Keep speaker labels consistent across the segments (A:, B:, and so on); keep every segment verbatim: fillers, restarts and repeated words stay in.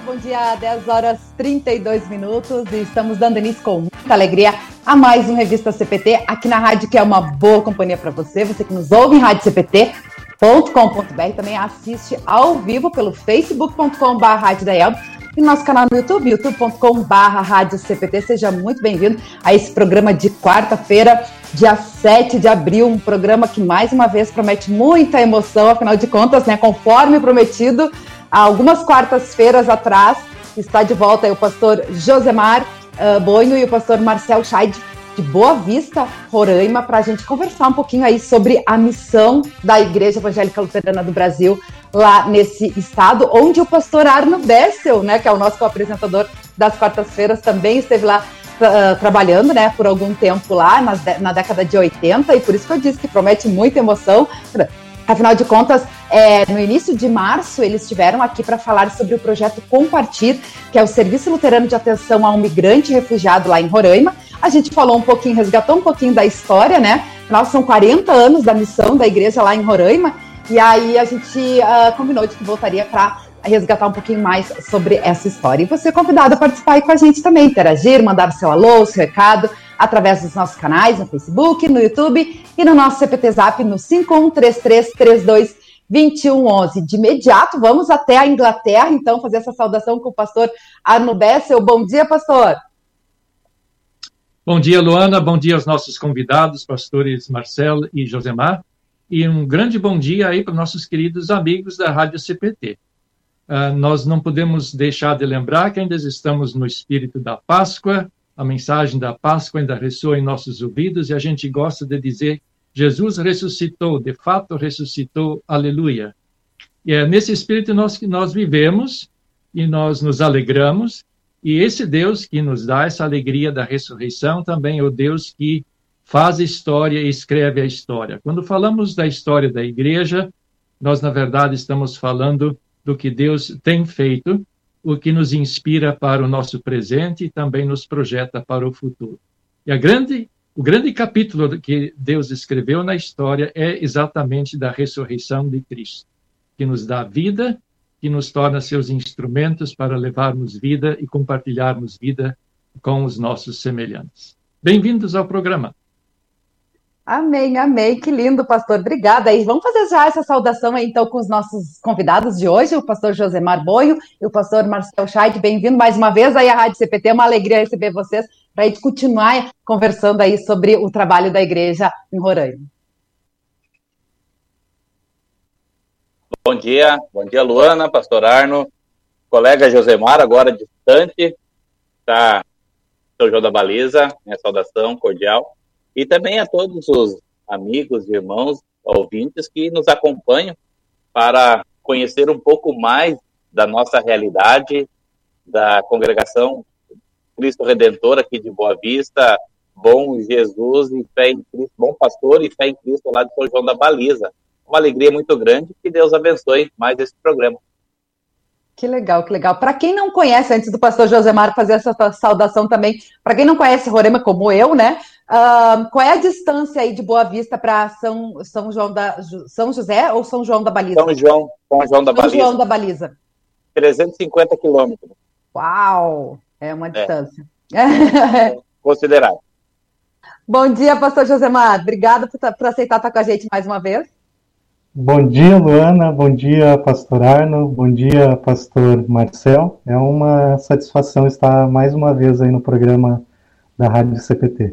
A: bom dia, dez horas e trinta e dois minutos, e estamos dando início com muita alegria a mais um Revista C P T, aqui na rádio, que é uma boa companhia para você, você que nos ouve em rádio c p t ponto com ponto b r, também assiste ao vivo pelo facebook ponto com barra rádio da Elbe e nosso canal no YouTube, youtube ponto com barra rádio C P T. Seja muito bem-vindo a esse programa de quarta-feira, dia sete de abril, um programa que mais uma vez promete muita emoção, afinal de contas, né, conforme prometido, há algumas quartas-feiras atrás, está de volta aí o pastor Josemar uh, Bonho e o pastor Marcel Scheid, de Boa Vista, Roraima, para a gente conversar um pouquinho aí sobre a missão da Igreja Evangélica Luterana do Brasil, lá nesse estado, onde o pastor Arno Bessel, né, que é o nosso co-apresentador das quartas-feiras, também esteve lá uh, trabalhando, né, por algum tempo lá, na, na década de oitenta, e por isso que eu disse que promete muita emoção. Afinal de contas, é, no início de março, eles estiveram aqui para falar sobre o projeto Compartir, que é o Serviço Luterano de Atenção ao Migrante e Refugiado lá em Roraima. A gente falou um pouquinho, resgatou um pouquinho da história, né? Afinal, são quarenta anos da missão da igreja lá em Roraima, e aí a gente uh, combinou de que voltaria para resgatar um pouquinho mais sobre essa história. E você é convidado a participar aí com a gente também, interagir, mandar o seu alô, o seu recado, através dos nossos canais no Facebook, no YouTube e no nosso C P T Zap no cinco um três três três dois dois um um um. De imediato, vamos até a Inglaterra, então, fazer essa saudação com o pastor Arno Bessel. Bom dia, pastor.
B: Bom dia, Luana. Bom dia aos nossos convidados, pastores Marcel e Josemar. E um grande bom dia aí para nossos queridos amigos da Rádio C P T. Uh, nós não podemos deixar de lembrar que ainda estamos no espírito da Páscoa. A mensagem da Páscoa ainda ressoa em nossos ouvidos e a gente gosta de dizer: Jesus ressuscitou, de fato ressuscitou, aleluia. E é nesse espírito nós, que nós vivemos e nós nos alegramos, e esse Deus que nos dá essa alegria da ressurreição também é o Deus que faz a história e escreve a história. Quando falamos da história da igreja, nós na verdade estamos falando do que Deus tem feito, o que nos inspira para o nosso presente e também nos projeta para o futuro. E a grande, o grande capítulo que Deus escreveu na história é exatamente da ressurreição de Cristo, que nos dá vida, que nos torna seus instrumentos para levarmos vida e compartilharmos vida com os nossos semelhantes. Bem-vindos ao programa.
A: Amém, amém, que lindo, pastor, obrigada. E vamos fazer já essa saudação aí, então, com os nossos convidados de hoje, o pastor Josemar Bonho e o pastor Marcel Scheid. Bem-vindo mais uma vez aí à Rádio C P T, é uma alegria receber vocês para a gente continuar conversando aí sobre o trabalho da igreja em Roraima.
C: Bom dia, bom dia, Luana, pastor Arno, colega Josemar, agora distante, tá, São João da Baliza, minha saudação cordial. E também a todos os amigos, irmãos, ouvintes que nos acompanham para conhecer um pouco mais da nossa realidade, da congregação Cristo Redentor aqui de Boa Vista, Bom Jesus e Fé em Cristo, Bom Pastor e Fé em Cristo lá de São João da Baliza. Uma alegria muito grande, que Deus abençoe mais esse programa.
A: Que legal, que legal. Para quem não conhece, antes do pastor Josemar fazer essa saudação também, para quem não conhece Roraima como eu, né? Uh, qual é a distância aí de Boa Vista para São, São João da São José ou São João da Baliza?
C: São João, São João da
A: São
C: Baliza.
A: João da Baliza.
C: trezentos e cinquenta quilômetros.
A: Uau! É uma distância.
C: É. Considerável.
A: Bom dia, pastor Josemar. Obrigada por, por aceitar estar com a gente mais uma vez.
D: Bom dia, Luana. Bom dia, pastor Arno. Bom dia, pastor Marcel. É uma satisfação estar mais uma vez aí no programa da Rádio C P T.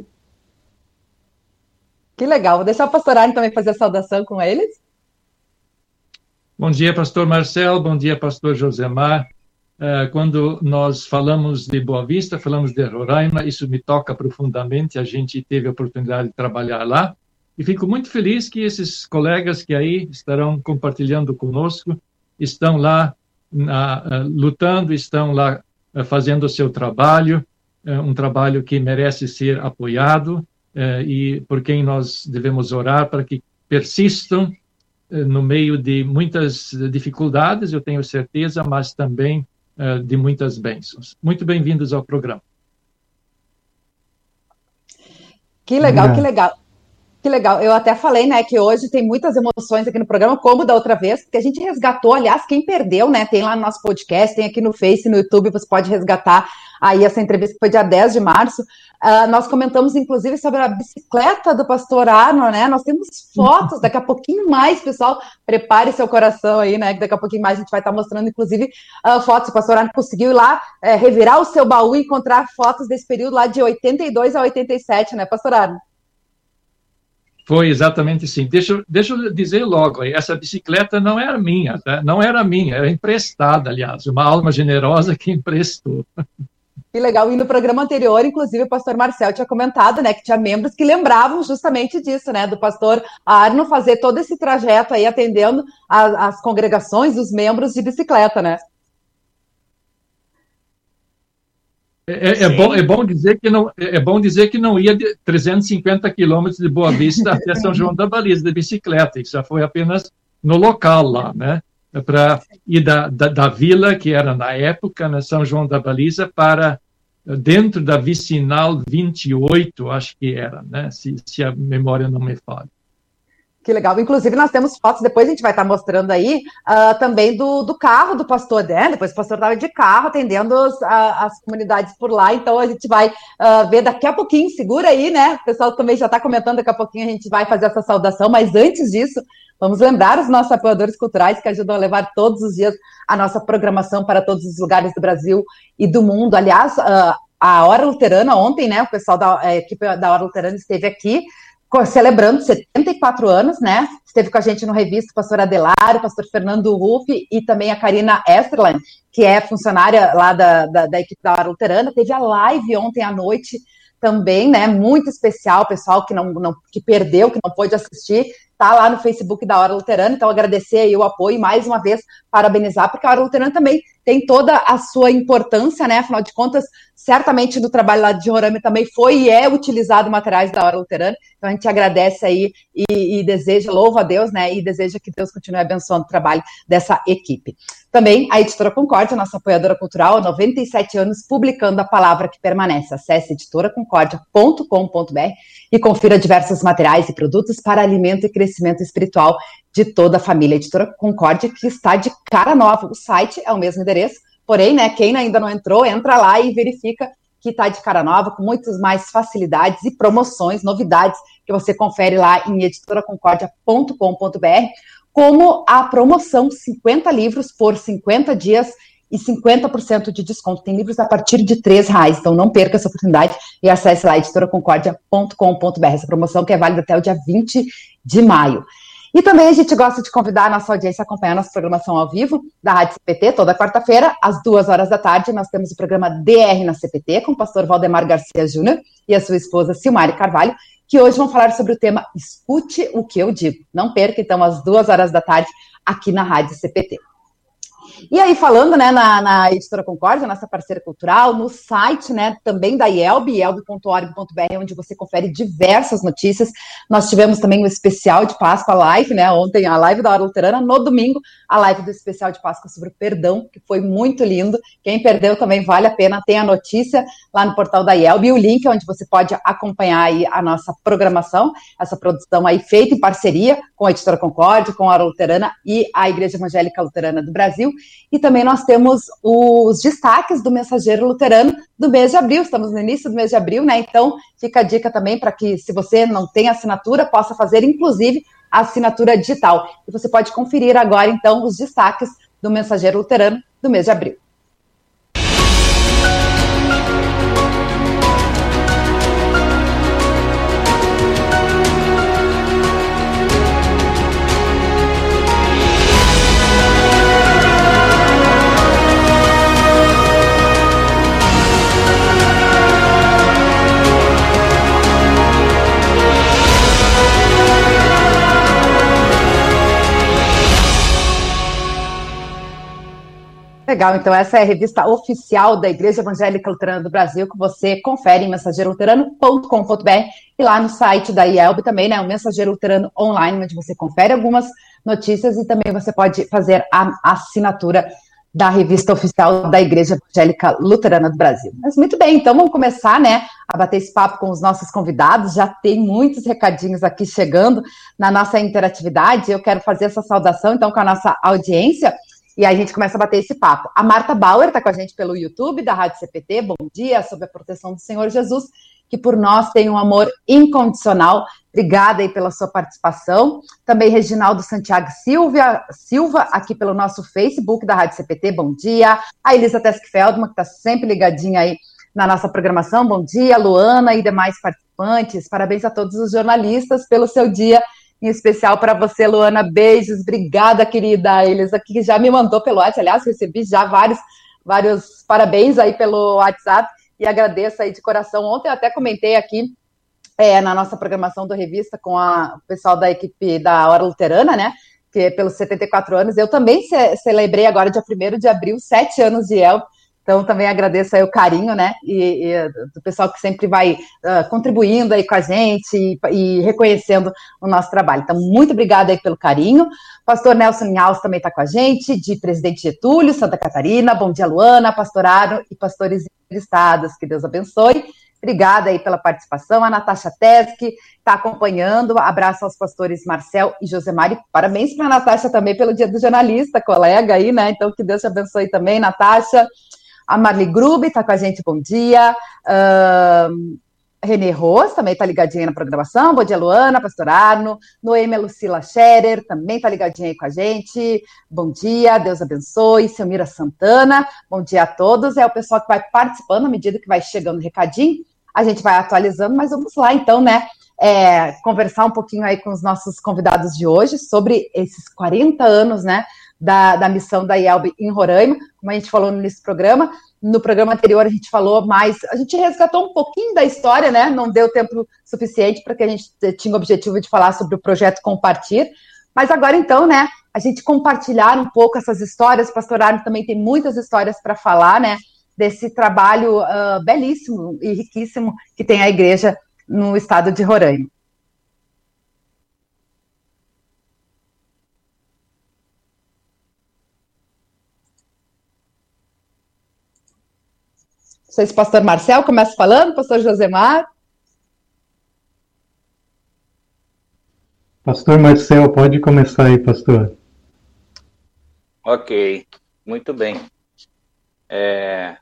A: Que legal. Vou deixar o pastor Arno também fazer a saudação com eles.
B: Bom dia, pastor Marcel. Bom dia, pastor Josemar. Uh, quando nós falamos de Boa Vista, falamos de Roraima, isso me toca profundamente. A gente teve a oportunidade de trabalhar lá. E fico muito feliz que esses colegas que aí estarão compartilhando conosco estão lá na, uh, lutando, estão lá uh, fazendo o seu trabalho, uh, um trabalho que merece ser apoiado uh, e por quem nós devemos orar para que persistam uh, no meio de muitas dificuldades, eu tenho certeza, mas também uh, de muitas bênçãos. Muito bem-vindos ao programa.
A: Que legal, que legal. Que legal. Eu até falei, né, que hoje tem muitas emoções aqui no programa, como da outra vez, porque a gente resgatou, aliás, quem perdeu, né, tem lá no nosso podcast, tem aqui no Face, no YouTube, você pode resgatar aí essa entrevista que foi dia dez de março. Uh, nós comentamos, inclusive, sobre a bicicleta do pastor Arno, né, nós temos fotos, daqui a pouquinho mais, pessoal, prepare seu coração aí, né, que daqui a pouquinho mais a gente vai estar mostrando, inclusive, uh, fotos. O pastor Arno conseguiu ir lá, é, revirar o seu baú e encontrar fotos desse período lá de oitenta e dois a oitenta e sete, né, pastor Arno?
B: Foi exatamente assim. Deixa, deixa eu dizer logo, essa bicicleta não era minha, tá? Não era minha, era emprestada, aliás, uma alma generosa que emprestou.
A: Que legal. E no programa anterior, inclusive, o pastor Marcel tinha comentado, né, que tinha membros que lembravam justamente disso, né, do pastor Arno fazer todo esse trajeto aí, atendendo a, as congregações, os membros de bicicleta, né?
B: É, é, bom, é, bom dizer que não, é bom dizer que não ia de trezentos e cinquenta quilômetros de Boa Vista até São João da Baliza de bicicleta, isso já foi apenas no local lá, né? Para ir da, da, da vila, que era na época, né, São João da Baliza, para dentro da vicinal vinte e oito, acho que era, né? Se, se a memória não me falha.
A: Que legal. Inclusive, nós temos fotos, depois a gente vai estar mostrando aí, uh, também do, do carro do pastor, né? Depois o pastor estava de carro atendendo os, uh, as comunidades por lá, então a gente vai uh, ver daqui a pouquinho, segura aí, né? O pessoal também já está comentando, daqui a pouquinho a gente vai fazer essa saudação, mas antes disso, vamos lembrar os nossos apoiadores culturais que ajudam a levar todos os dias a nossa programação para todos os lugares do Brasil e do mundo. Aliás, uh, a Hora Luterana, ontem, né? O pessoal da a equipe da Hora Luterana esteve aqui, celebrando setenta e quatro anos, né? Esteve com a gente no Revista o pastor Adelário, o pastor Fernando Ruff e também a Karina Esterlein, que é funcionária lá da, da, da equipe da Hora Luterana. Teve a live ontem à noite também, né? Muito especial, pessoal que, não, não, que perdeu, que não pôde assistir, tá lá no Facebook da Hora Luterana. Então, agradecer aí o apoio e, mais uma vez, parabenizar, porque a Hora Luterana também tem toda a sua importância, né? Afinal de contas, certamente no trabalho lá de Roraima também foi e é utilizado materiais da Hora Luterana. Então, a gente agradece aí e, e deseja, louva a Deus, né? E deseja que Deus continue abençoando o trabalho dessa equipe. Também a Editora Concórdia, nossa apoiadora cultural, há noventa e sete anos, publicando a palavra que permanece. Acesse editora concórdia ponto com ponto b r e confira diversos materiais e produtos para alimento e crescimento espiritual de toda a família. Editora Concórdia, que está de cara nova. O site é o mesmo endereço, porém, né, quem ainda não entrou, entra lá e verifica que está de cara nova, com muitas mais facilidades e promoções, novidades, que você confere lá em editora concórdia ponto com ponto b r, como a promoção cinquenta livros por cinquenta dias e cinquenta por cento de desconto. Tem livros a partir de três reais, então não perca essa oportunidade e acesse lá editora concórdia ponto com ponto b r. Essa promoção que é válida até o dia vinte de maio. E também a gente gosta de convidar a nossa audiência a acompanhar a nossa programação ao vivo da Rádio C P T, toda quarta-feira, às duas horas da tarde. Nós temos o programa D R na C P T, com o pastor Valdemar Garcia Júnior e a sua esposa Silmari Carvalho, que hoje vão falar sobre o tema Escute o que eu digo. Não perca, então, às duas horas da tarde, aqui na Rádio C P T. E aí, falando, né, na, na Editora Concórdia, nossa parceira cultural, no site, né, também da I E L B, i e l b ponto org ponto b r, onde você confere diversas notícias. Nós tivemos também um especial de Páscoa, a live, né, ontem a live da Hora Luterana, no domingo, a live do especial de Páscoa sobre o perdão, que foi muito lindo. Quem perdeu também vale a pena, tem a notícia lá no portal da I E L B, e o link onde você pode acompanhar aí a nossa programação, essa produção aí feita em parceria com a Editora Concórdia, com a Hora Luterana e a Igreja Evangélica Luterana do Brasil. E também nós temos os destaques do Mensageiro Luterano do mês de abril. Estamos no início do mês de abril, né? Então, fica a dica também para que, se você não tem assinatura, possa fazer, inclusive, a assinatura digital. E você pode conferir agora, então, os destaques do Mensageiro Luterano do mês de abril. Legal, então essa é a revista oficial da Igreja Evangélica Luterana do Brasil, que você confere em mensageiro luterano ponto com ponto b r e lá no site da I E L B também, né, o Mensageiro Luterano Online, onde você confere algumas notícias e também você pode fazer a assinatura da revista oficial da Igreja Evangélica Luterana do Brasil. Mas muito bem, então vamos começar, né, a bater esse papo com os nossos convidados. Já tem muitos recadinhos aqui chegando na nossa interatividade. Eu quero fazer essa saudação, então, com a nossa audiência, e aí a gente começa a bater esse papo. A Marta Bauer está com a gente pelo YouTube da Rádio C P T. Bom dia, sob a proteção do Senhor Jesus, que por nós tem um amor incondicional. Obrigada aí pela sua participação. Também Reginaldo Santiago Silva, Silva aqui pelo nosso Facebook da Rádio C P T, bom dia. A Elisa Tesk-Feldman, que está sempre ligadinha aí na nossa programação, bom dia. Luana e demais participantes, parabéns a todos os jornalistas pelo seu dia, em especial para você, Luana, beijos, obrigada, querida. A Elisa que já me mandou pelo WhatsApp, aliás, recebi já vários, vários parabéns aí pelo WhatsApp, e agradeço aí de coração. Ontem eu até comentei aqui é, na nossa programação do Revista com a, o pessoal da equipe da Hora Luterana, né, que é pelos setenta e quatro anos. Eu também ce, celebrei agora, dia primeiro de abril, sete anos de E L, então também agradeço aí o carinho, né, e, e do pessoal que sempre vai uh, contribuindo aí com a gente e, e reconhecendo o nosso trabalho. Então, muito obrigada aí pelo carinho. Pastor Nelson Inhaus também está com a gente, de Presidente Getúlio, Santa Catarina. Bom dia, Luana, Pastor Aro e pastores entrevistados. Que Deus abençoe. Obrigada aí pela participação. A Natasha Tesk está acompanhando. Abraço aos pastores Marcel e Josemar. E parabéns para a Natasha também pelo Dia do Jornalista, colega aí, né? Então, que Deus te abençoe também, Natasha. A Marli Grube está com a gente, bom dia. Uh, Renê Rose também está ligadinha na programação. Bom dia, Luana, Pastor Arno. Noêmia Lucila Scherer também está ligadinha aí com a gente. Bom dia, Deus abençoe. Selmira Santana, bom dia a todos. É o pessoal que vai participando à medida que vai chegando o recadinho. A gente vai atualizando, mas vamos lá então, né? É, conversar um pouquinho aí com os nossos convidados de hoje sobre esses quarenta anos, né? Da, da missão da I E L B em Roraima, como a gente falou nesse programa. No programa anterior a gente falou mais, a gente resgatou um pouquinho da história, né? Não deu tempo suficiente para que a gente tinha o objetivo de falar sobre o projeto Compartir, mas agora então, né, a gente compartilhar um pouco essas histórias. O Pastor Arno também tem muitas histórias para falar, né, desse trabalho uh, belíssimo e riquíssimo que tem a igreja no estado de Roraima. Não sei se o pastor Marcel começa falando, pastor Josemar.
D: Pastor Marcel, pode começar aí, pastor.
C: Ok, muito bem. É,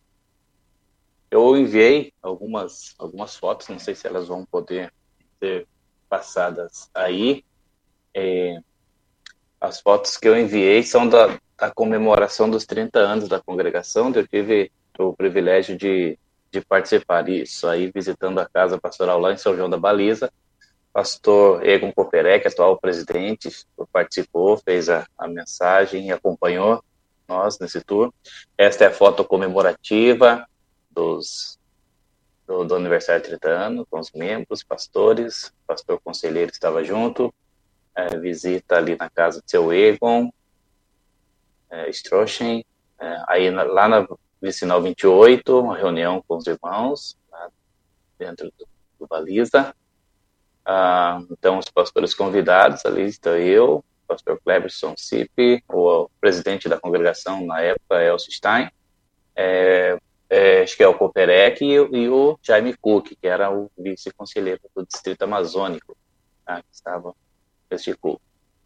C: eu enviei algumas, algumas fotos, não sei se elas vão poder ser passadas aí. É, as fotos que eu enviei são da, da comemoração dos trinta anos da congregação, onde eu tive o privilégio de, de participar disso, aí visitando a casa pastoral lá em São João da Baliza. Pastor Egon Koperek, atual presidente, participou, fez a, a mensagem e acompanhou nós nesse tour. Esta é a foto comemorativa dos, do, do aniversário de trinta anos, com os membros, pastores, pastor conselheiro estava junto, é, visita ali na casa de seu Egon, é, Strochen, é, aí na, lá na Vicinal vinte e oito, uma reunião com os irmãos, lá dentro do, do Baliza. Ah, então, os pastores convidados, ali estou eu, o pastor Cleberson Cipe, o presidente da congregação na época, Elcio Stein, é, é, acho que é o Koperek, e, e o Jaime Cook, que era o vice-conselheiro do Distrito Amazônico, tá, que estava nesse culto.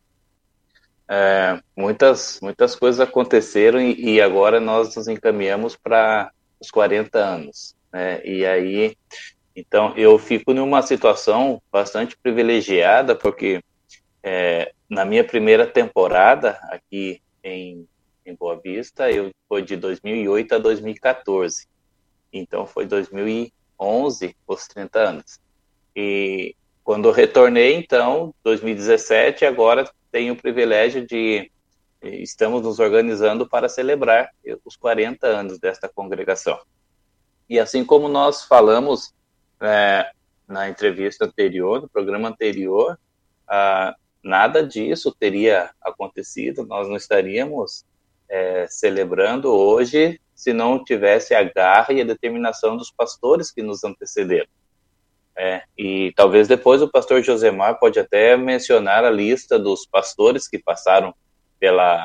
C: É, muitas, muitas coisas aconteceram e, e agora nós nos encaminhamos para os quarenta anos, né? E aí, então, eu fico numa situação bastante privilegiada, porque é, na minha primeira temporada aqui em, em Boa Vista, eu foi de dois mil e oito a dois mil e quatorze, então foi dois mil e onze os trinta anos. E quando eu retornei, então, dois mil e dezessete, agora tenho o privilégio de, estamos nos organizando para celebrar os quarenta anos desta congregação. E assim como nós falamos é, na entrevista anterior, no programa anterior, ah, nada disso teria acontecido, nós não estaríamos é, celebrando hoje se não tivesse a garra e a determinação dos pastores que nos antecederam. É, e talvez depois o pastor Josemar pode até mencionar a lista dos pastores que passaram pela,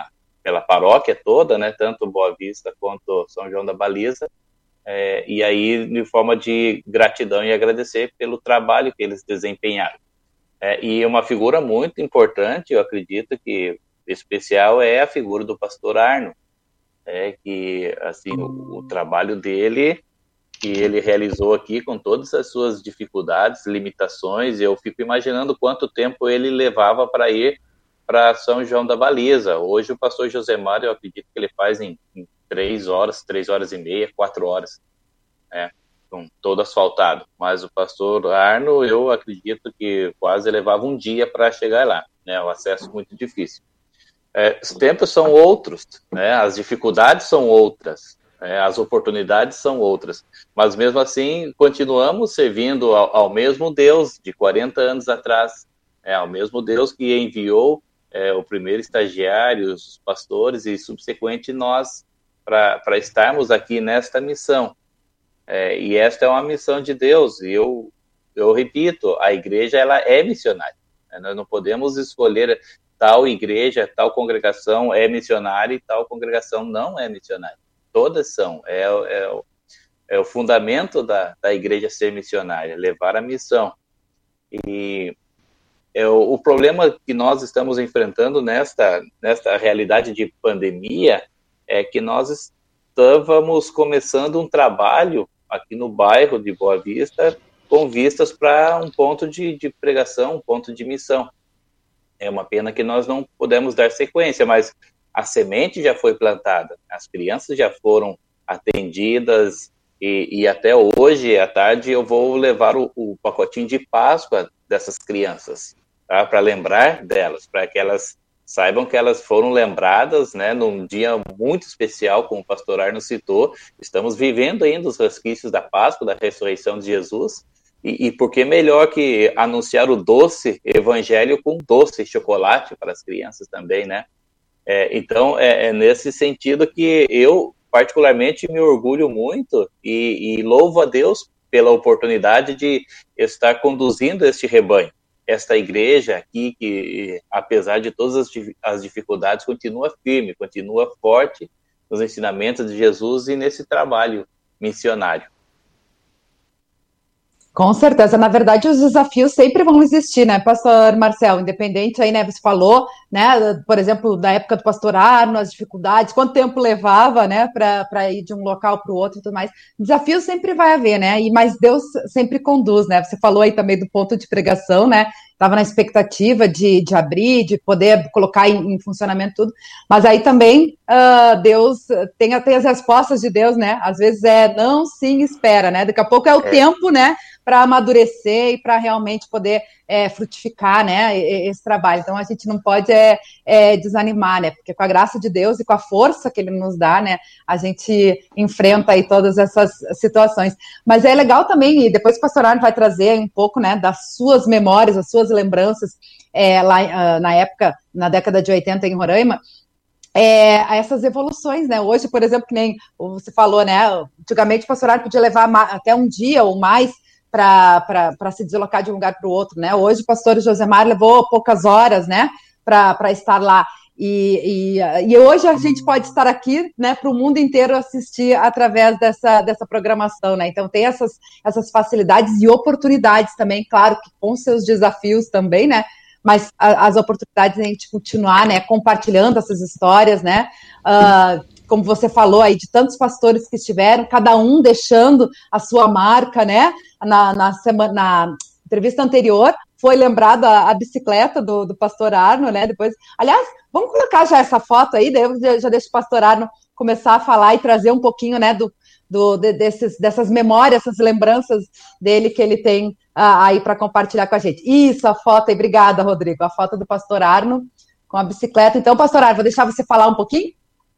C: pela paróquia toda, né, tanto Boa Vista quanto São João da Baliza, é, e aí de forma de gratidão e agradecer pelo trabalho que eles desempenharam. É, e uma figura muito importante, eu acredito que especial, é a figura do pastor Arno, é, que assim, o, o trabalho dele, que ele realizou aqui com todas as suas dificuldades, limitações, eu fico imaginando quanto tempo ele levava para ir para São João da Baliza. Hoje o pastor Josemar, eu acredito que ele faz em, em três horas, três horas e meia, quatro horas, né, com todo asfaltado. Mas o pastor Arno, eu acredito que quase levava um dia para chegar lá, né, o acesso muito difícil. É, os tempos são outros, né, as dificuldades são outras, é, as oportunidades são outras, mas mesmo assim continuamos servindo ao, ao mesmo Deus de quarenta anos atrás, é, ao mesmo Deus que enviou é, o primeiro estagiário, os pastores e subsequente nós para estarmos aqui nesta missão. É, e esta é uma missão de Deus, e eu, eu repito, a igreja ela é missionária, né? Nós não podemos escolher tal igreja, tal congregação é missionária e tal congregação não é missionária. Todas são, é, é, é o fundamento da, da igreja ser missionária, levar a missão. E é, o, o problema que nós estamos enfrentando nesta, nesta realidade de pandemia é que nós estávamos começando um trabalho aqui no bairro de Boa Vista com vistas para um ponto de, de pregação, um ponto de missão. É uma pena que nós não pudemos dar sequência, mas a semente já foi plantada, as crianças já foram atendidas e, e até hoje, à tarde, eu vou levar o, o pacotinho de Páscoa dessas crianças, tá? Para lembrar delas, para que elas saibam que elas foram lembradas, né, num dia muito especial, como o pastor Arno citou. Estamos vivendo ainda os resquícios da Páscoa, da ressurreição de Jesus, e, e por que melhor que anunciar o doce evangelho com doce chocolate para as crianças também, né? É, então, é, é nesse sentido que eu, particularmente, me orgulho muito e, e louvo a Deus pela oportunidade de estar conduzindo este rebanho, esta igreja aqui, que, apesar de todas as, as dificuldades, continua firme, continua forte nos ensinamentos de Jesus e nesse trabalho missionário.
A: Com certeza, na verdade os desafios sempre vão existir, né, pastor Marcel, independente aí, né, você falou, né, por exemplo, da época do pastor Arno, as dificuldades, quanto tempo levava, né, para ir de um local para o outro e tudo mais, desafio sempre vai haver, né, e, mas Deus sempre conduz, né, você falou aí também do ponto de pregação, né, estava na expectativa de, de abrir, de poder colocar em, em funcionamento tudo, mas aí também uh, Deus tem, tem as respostas de Deus, né, às vezes é não, sim, espera, né, daqui a pouco é o é. tempo, né, para amadurecer e para realmente poder é, frutificar, né, esse trabalho. Então a gente não pode é, é, desanimar, né, porque com a graça de Deus e com a força que Ele nos dá, né, a gente enfrenta aí todas essas situações. Mas é legal também, e depois o pastor Arno vai trazer um pouco, né, das suas memórias, as suas lembranças é, lá uh, na época, na década de oitenta em Roraima, É, a essas evoluções, né? Hoje, por exemplo, que nem você falou, né? Antigamente o pastor Arno podia levar até um dia ou mais para se deslocar de um lugar para o outro, né? Hoje o pastor Josemar levou poucas horas, né, para estar lá. E, e, e hoje a gente pode estar aqui, né, para o mundo inteiro assistir através dessa, dessa programação, né? Então tem essas, essas facilidades e oportunidades também, claro que com seus desafios também, né? Mas a, as oportunidades de a gente continuar, né, compartilhando essas histórias, né? Uh, como você falou aí, de tantos pastores que estiveram, cada um deixando a sua marca, né? Na, na, semana, na entrevista anterior, foi lembrada a, a bicicleta do, do pastor Arno, né? Depois, aliás, vamos colocar já essa foto aí, daí eu já, já deixo o pastor Arno começar a falar e trazer um pouquinho, né, do, do, de, desses, dessas memórias, essas lembranças dele que ele tem uh, aí para compartilhar com a gente. Isso, a foto aí, obrigada, Rodrigo, a foto do pastor Arno com a bicicleta. Então, pastor Arno, vou deixar você falar um pouquinho?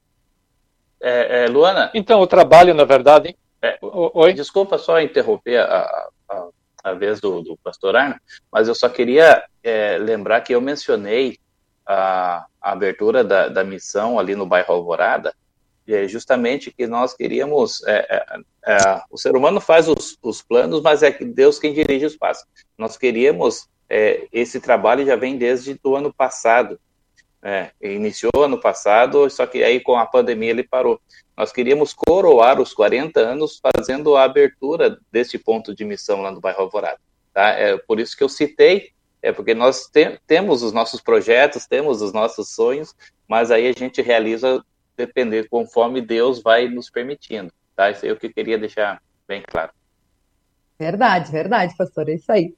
C: É, é, Luana?
B: Então, o trabalho, na verdade...
C: É, Oi? Desculpa só interromper a, a, a vez do, do pastor Arno, mas eu só queria é, lembrar que eu mencionei a, a abertura da, da missão ali no bairro Alvorada, é justamente que nós queríamos... É, é, é, o ser humano faz os, os planos, mas é Deus quem dirige os passos. Nós queríamos... É, esse trabalho já vem desde o ano passado, É, iniciou ano passado, só que aí com a pandemia ele parou. Nós queríamos coroar os quarenta anos fazendo a abertura deste ponto de missão lá no bairro Alvorada. Tá? É por isso que eu citei, é porque nós te, temos os nossos projetos, temos os nossos sonhos, mas aí a gente realiza depender conforme Deus vai nos permitindo. Tá? Isso aí é o que eu queria deixar bem claro.
A: Verdade, verdade, pastor, é isso aí.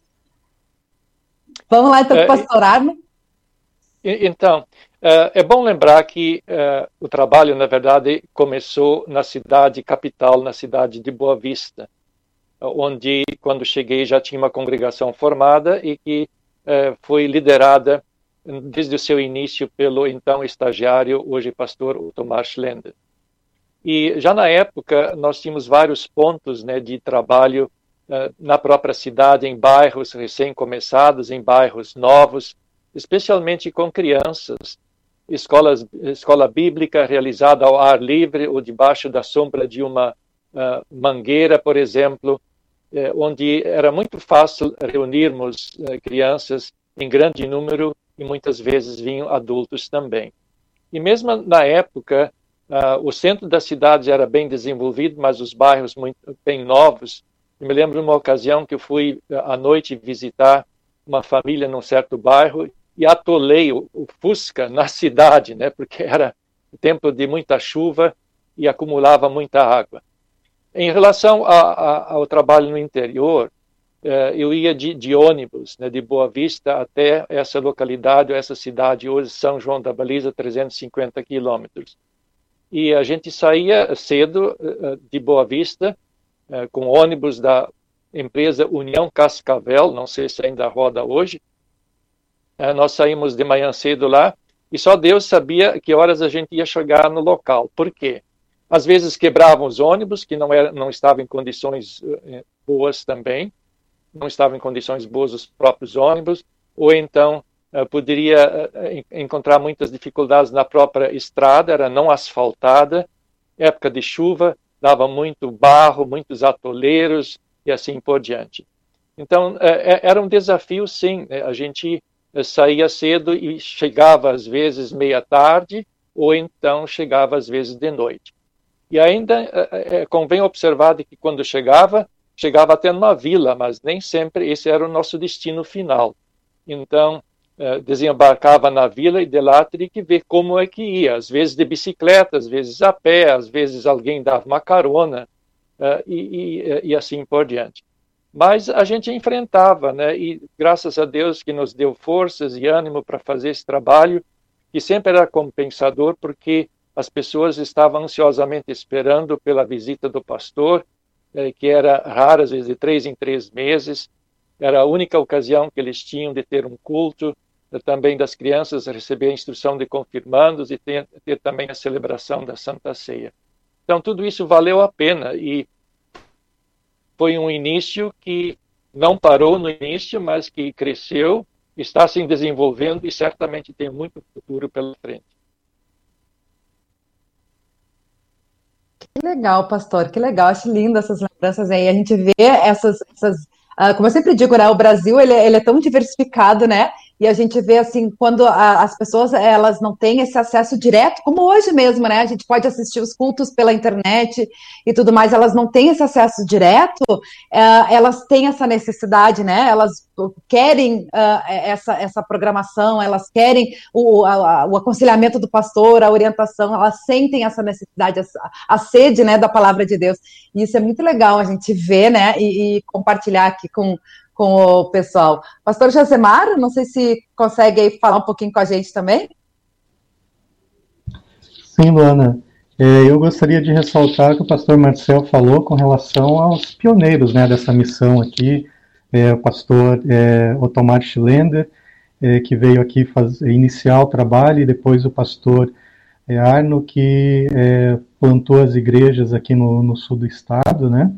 A: Vamos lá então para o pastor Arno.
B: Então, é bom lembrar que o trabalho, na verdade, começou na cidade capital, na cidade de Boa Vista, onde, quando cheguei, já tinha uma congregação formada e que foi liderada desde o seu início pelo então estagiário, hoje pastor, o Tomás Schlender. E já na época, nós tínhamos vários pontos, né, de trabalho na própria cidade, em bairros recém-começados, em bairros novos, especialmente com crianças, escolas, escola bíblica realizada ao ar livre ou debaixo da sombra de uma uh, mangueira, por exemplo, eh, onde era muito fácil reunirmos uh, crianças em grande número e muitas vezes vinham adultos também. E mesmo na época, uh, o centro da cidade era bem desenvolvido, mas os bairros muito bem novos. Eu me lembro de uma ocasião que eu fui à noite visitar uma família num certo bairro e atolei o, o Fusca na cidade, né, porque era tempo de muita chuva e acumulava muita água. Em relação a, a, ao trabalho no interior, eh, eu ia de, de ônibus, né, de Boa Vista até essa localidade, ou essa cidade, hoje São João da Baliza, trezentos e cinquenta quilômetros. E a gente saía cedo eh, de Boa Vista, eh, com ônibus da empresa União Cascavel, não sei se ainda roda hoje. Nós saímos de manhã cedo lá e só Deus sabia que horas a gente ia chegar no local. Por quê? Às vezes quebravam os ônibus, que não, era, não estavam em condições eh, boas também, não estavam em condições boas os próprios ônibus, ou então eh, poderia eh, encontrar muitas dificuldades na própria estrada, era não asfaltada, época de chuva, dava muito barro, muitos atoleiros e assim por diante. Então, eh, era um desafio, sim, né? A gente saía cedo e chegava às vezes meia tarde, ou então chegava às vezes de noite. E ainda é, convém observar que quando chegava, chegava até numa vila, mas nem sempre esse era o nosso destino final. Então, é, desembarcava na vila e de lá teria que ver como é que ia, às vezes de bicicleta, às vezes a pé, às vezes alguém dava uma carona, é, e, e, e assim por diante. Mas a gente enfrentava, né? E graças a Deus que nos deu forças e ânimo para fazer esse trabalho, que sempre era compensador, porque as pessoas estavam ansiosamente esperando pela visita do pastor, eh, que era rara, às vezes de três em três meses. Era a única ocasião que eles tinham de ter um culto, eh, também das crianças receber a instrução de confirmandos e ter, ter também a celebração da Santa Ceia. Então tudo isso valeu a pena e foi um início que não parou no início, mas que cresceu, está se desenvolvendo e certamente tem muito futuro pela frente.
A: Que legal, pastor, que legal. Acho lindo essas lembranças aí. A gente vê essas, essas uh, como eu sempre digo, né, o Brasil ele, ele é tão diversificado, né? E a gente vê, assim, quando a, as pessoas, elas não têm esse acesso direto, como hoje mesmo, né? A gente pode assistir os cultos pela internet e tudo mais, elas não têm esse acesso direto, uh, elas têm essa necessidade, né? Elas querem uh, essa, essa programação, elas querem o, a, o aconselhamento do pastor, a orientação, elas sentem essa necessidade, a, a sede, né, da palavra de Deus. E isso é muito legal a gente ver, né, e, e compartilhar aqui com com o pessoal. Pastor Josemar, não sei se consegue aí falar um pouquinho com a gente também.
D: Sim, Luana. É, eu gostaria de ressaltar que o pastor Marcel falou com relação aos pioneiros, né, dessa missão aqui, é, o pastor é, Otomar Schlender, é, que veio aqui fazer, iniciar o trabalho, e depois o pastor é, Arno, que é, plantou as igrejas aqui no, no sul do estado, né.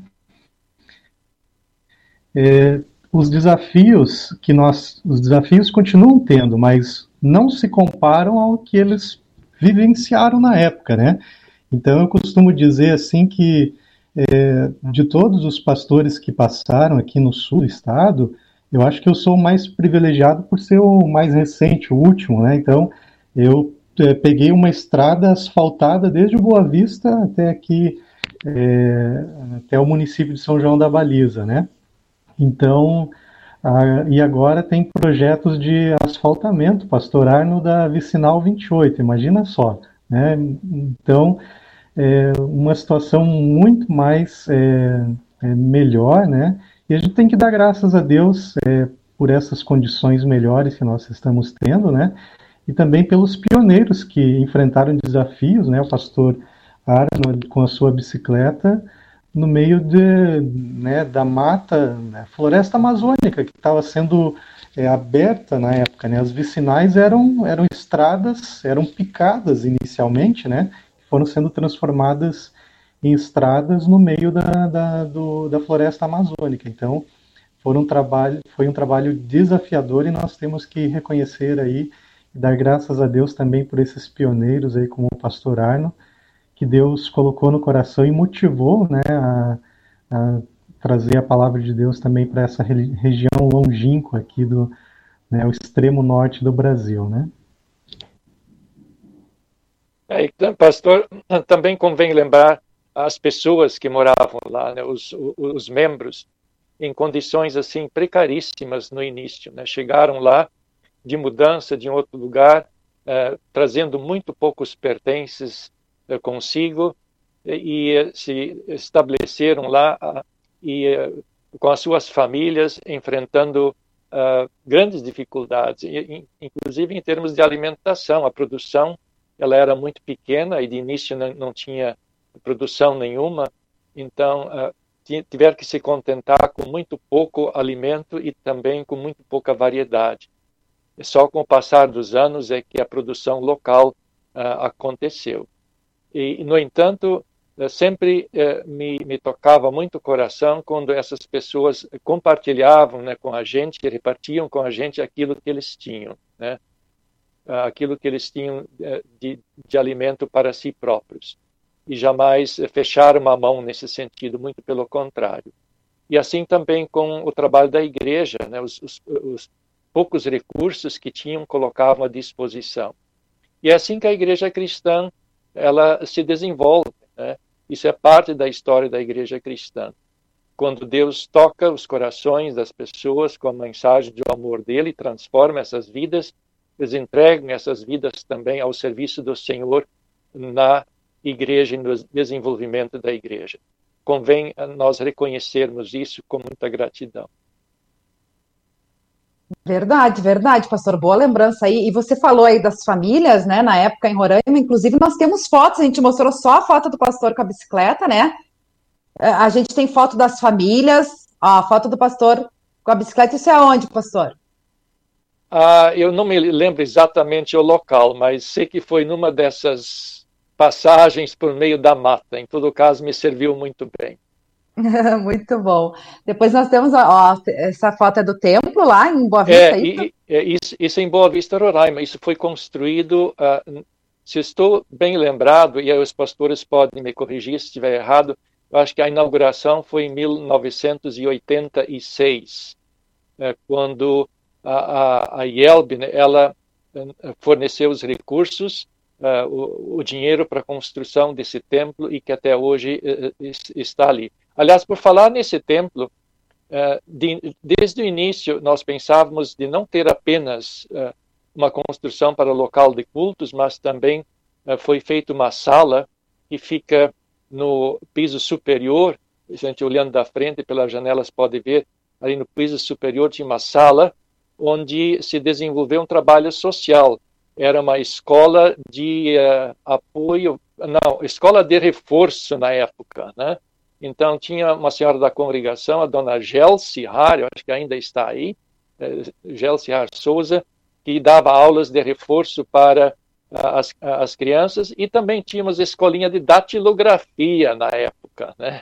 D: É, os desafios que nós, os desafios continuam tendo, mas não se comparam ao que eles vivenciaram na época, né? Então eu costumo dizer assim que é, de todos os pastores que passaram aqui no sul do estado, eu acho que eu sou o mais privilegiado por ser o mais recente, o último, né? Então Eu é, peguei uma estrada asfaltada desde Boa Vista até aqui, é, até o município de São João da Baliza, né? Então, a, e agora tem projetos de asfaltamento, Pastor Arno, da Vicinal vinte e oito, imagina só, né? Então, é uma situação muito mais é, é, melhor, né? E a gente tem que dar graças a Deus é, por essas condições melhores que nós estamos tendo, né? E também pelos pioneiros que enfrentaram desafios, né? O pastor Arno com a sua bicicleta no meio de, né, da mata, né, floresta amazônica que estava sendo é, aberta na época, né? As vicinais eram, eram estradas, eram picadas inicialmente, né? Foram sendo transformadas em estradas no meio da, da, do, da floresta amazônica. Então, foi um trabalho, foi um trabalho desafiador e nós temos que reconhecer aí e dar graças a Deus também por esses pioneiros aí, como o pastor Arno, que Deus colocou no coração e motivou, né, a, a trazer a palavra de Deus também para essa região longínqua aqui do, né, o extremo norte do Brasil, né?
E: É, então, pastor, também convém lembrar as pessoas que moravam lá, né, os, os membros, em condições assim precaríssimas no início, né? Chegaram lá de mudança de um outro lugar, eh, trazendo muito poucos pertences eh, consigo, e, e se estabeleceram lá ah, e eh, com as suas famílias enfrentando ah, grandes dificuldades, e, inclusive em termos de alimentação. A produção ela era muito pequena e de início não, não tinha produção nenhuma, então uh, tiveram que se contentar com muito pouco alimento e também com muito pouca variedade. E só com o passar dos anos é que a produção local uh, aconteceu. E, no entanto, uh, sempre uh, me, me tocava muito o coração quando essas pessoas compartilhavam, né, com a gente, repartiam com a gente aquilo que eles tinham, né? Aquilo que eles tinham de, de alimento para si próprios. E jamais fecharam a mão nesse sentido, muito pelo contrário. E assim também com o trabalho da igreja, né? os, os, os poucos recursos que tinham colocavam à disposição. E é assim que a igreja cristã ela se desenvolve, né? Isso é parte da história da igreja cristã. Quando Deus toca os corações das pessoas com a mensagem do amor dele, transforma essas vidas, eles entregam essas vidas também ao serviço do Senhor na igreja e no desenvolvimento da igreja. Convém nós reconhecermos isso com muita gratidão.
A: Verdade, verdade, pastor, boa lembrança aí. E você falou aí das famílias, né, na época em Roraima, inclusive nós temos fotos, a gente mostrou só a foto do pastor com a bicicleta, né? A gente tem foto das famílias, ó, a foto do pastor com a bicicleta, isso é onde, pastor?
E: Ah, eu não me lembro exatamente o local, mas sei que foi numa dessas passagens por meio da mata. Em todo caso, me serviu muito bem.
A: Muito bom. Depois nós temos, ó, essa foto é do templo lá em Boa Vista.
E: É, e, é isso, isso é em Boa Vista, Roraima. Isso foi construído, uh, se estou bem lembrado, e aí os pastores podem me corrigir se estiver errado, eu acho que a inauguração foi em mil novecentos e oitenta e seis, né, quando a, a, a I E L B, né, ela forneceu os recursos, uh, o, o dinheiro para a construção desse templo e que até hoje uh, está ali. Aliás, por falar nesse templo, uh, de, desde o início nós pensávamos de não ter apenas uh, uma construção para local de cultos, mas também uh, foi feita uma sala que fica no piso superior. A gente olhando da frente pelas janelas pode ver, ali no piso superior tinha uma sala onde se desenvolveu um trabalho social. Era uma escola de uh, apoio, não, escola de reforço na época, né? Então tinha uma senhora da congregação, a dona Gelsi Har, eu acho que ainda está aí, uh, Gelsi Har Souza, que dava aulas de reforço para As, as crianças, e também tínhamos escolinha de datilografia na época, né?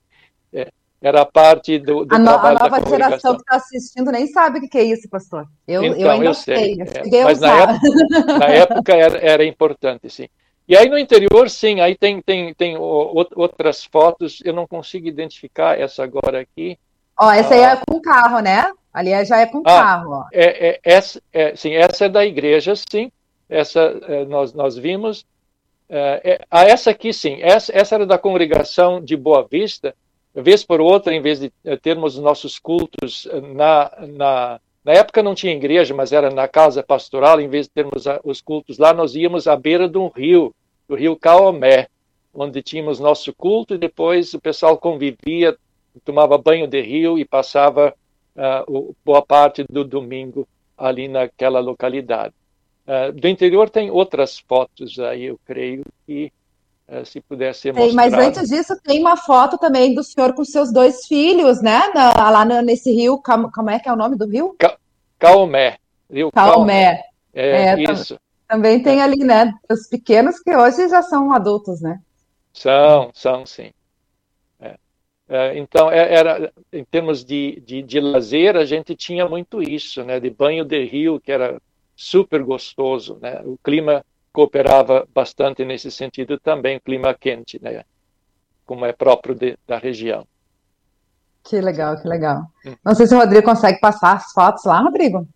E: Era parte do, do
A: a
E: trabalho
A: no, a
E: da
A: nova geração que está assistindo nem sabe o que é isso, pastor. Eu,
E: então,
A: eu ainda
E: eu sei,
A: sei.
E: É, mas na época, na época era, era importante, sim. E aí no interior, sim, aí tem, tem, tem outras fotos, eu não consigo identificar essa agora aqui.
A: Ó, essa aí é com carro, né? Ali já é com
E: ah,
A: carro, ó.
E: É, é, essa, é, sim, essa é da igreja, sim. essa nós, nós vimos. É, a essa aqui, sim, essa, essa era da congregação de Boa Vista. Vez por outra, em vez de termos nossos cultos na, na, na época não tinha igreja, mas era na casa pastoral, em vez de termos os cultos lá, nós íamos à beira de um rio, do rio Caomé, onde tínhamos nosso culto e depois o pessoal convivia, tomava banho de rio e passava uh, boa parte do domingo ali naquela localidade. Uh, do interior tem outras fotos aí, eu creio que uh, se puder ser
A: tem,
E: mostrado.
A: Mas antes disso, tem uma foto também do senhor com seus dois filhos, né? Na, lá no, nesse rio, como é que é o nome do rio?
E: Ca Caomé. Rio
A: Caomé.
E: É, é, isso.
A: Também tem ali, né? Os pequenos que hoje já são adultos, né?
E: São, são, sim. Então, era, em termos de, de, de lazer, a gente tinha muito isso, né? De banho de rio, que era super gostoso, né? O clima cooperava bastante nesse sentido também, clima quente, né? Como é próprio de, da região.
A: Que legal, que legal. Hum. Não sei se o Rodrigo consegue passar as fotos lá, Rodrigo.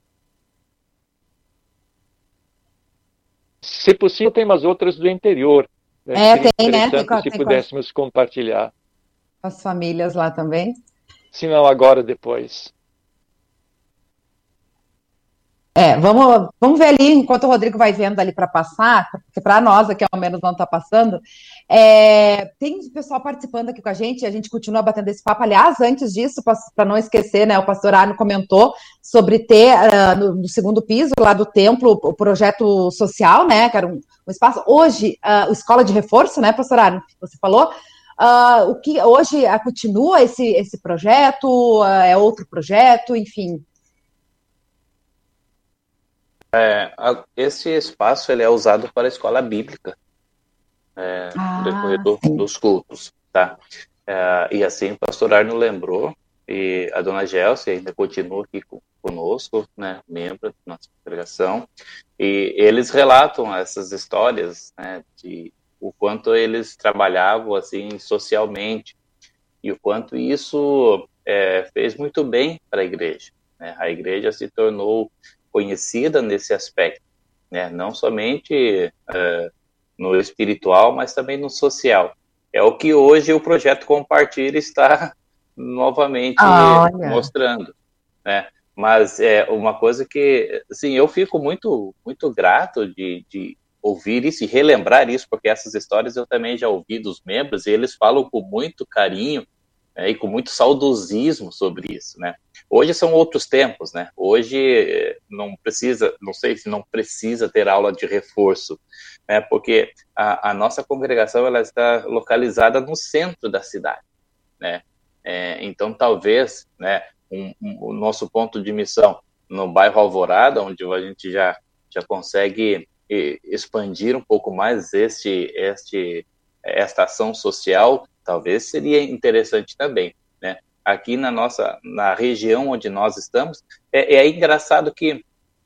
E: Se possível, tem umas outras do interior.
A: Né? É, tem, né? Tem,
E: se tem pudéssemos com... compartilhar.
A: As famílias lá também.
E: Se não, agora, depois.
A: É, vamos, vamos ver ali, enquanto o Rodrigo vai vendo ali para passar, porque para nós aqui ao menos não está passando, é, tem pessoal participando aqui com a gente, a gente continua batendo esse papo. Aliás, antes disso, para não esquecer, né, o pastor Arno comentou sobre ter uh, no, no segundo piso lá do templo o projeto social, né, que era um, um espaço. Hoje, uh, o Escola de Reforço, né, pastor Arno, você falou, uh, o que hoje uh, continua esse, esse projeto, uh, é outro projeto, enfim...
C: É, esse espaço ele é usado para a escola bíblica, é, ah, no decorrer do, dos cultos, tá? É, e assim o pastor Arno lembrou, e a dona Gelsia ainda continua aqui conosco, né, membro da nossa congregação, e eles relatam essas histórias, né, de o quanto eles trabalhavam assim socialmente, e o quanto isso é, fez muito bem para a igreja, né? A igreja se tornou conhecida nesse aspecto, né? Não somente uh, no espiritual, mas também no social. É o que hoje o projeto Compartilha está novamente ah, mostrando, né? Mas é uma coisa que, assim, eu fico muito, muito grato de, de ouvir isso e relembrar isso, porque essas histórias eu também já ouvi dos membros, e eles falam com muito carinho, né, e com muito saudosismo sobre isso, né? Hoje são outros tempos, né? Hoje não precisa, não sei se não precisa ter aula de reforço, né? Porque a, a nossa congregação ela está localizada no centro da cidade, né? É, então talvez, né, um, um, o nosso ponto de missão no bairro Alvorada, onde a gente já já consegue expandir um pouco mais este este esta ação social, talvez seria interessante também, né? Aqui na nossa, na região onde nós estamos, é, é engraçado que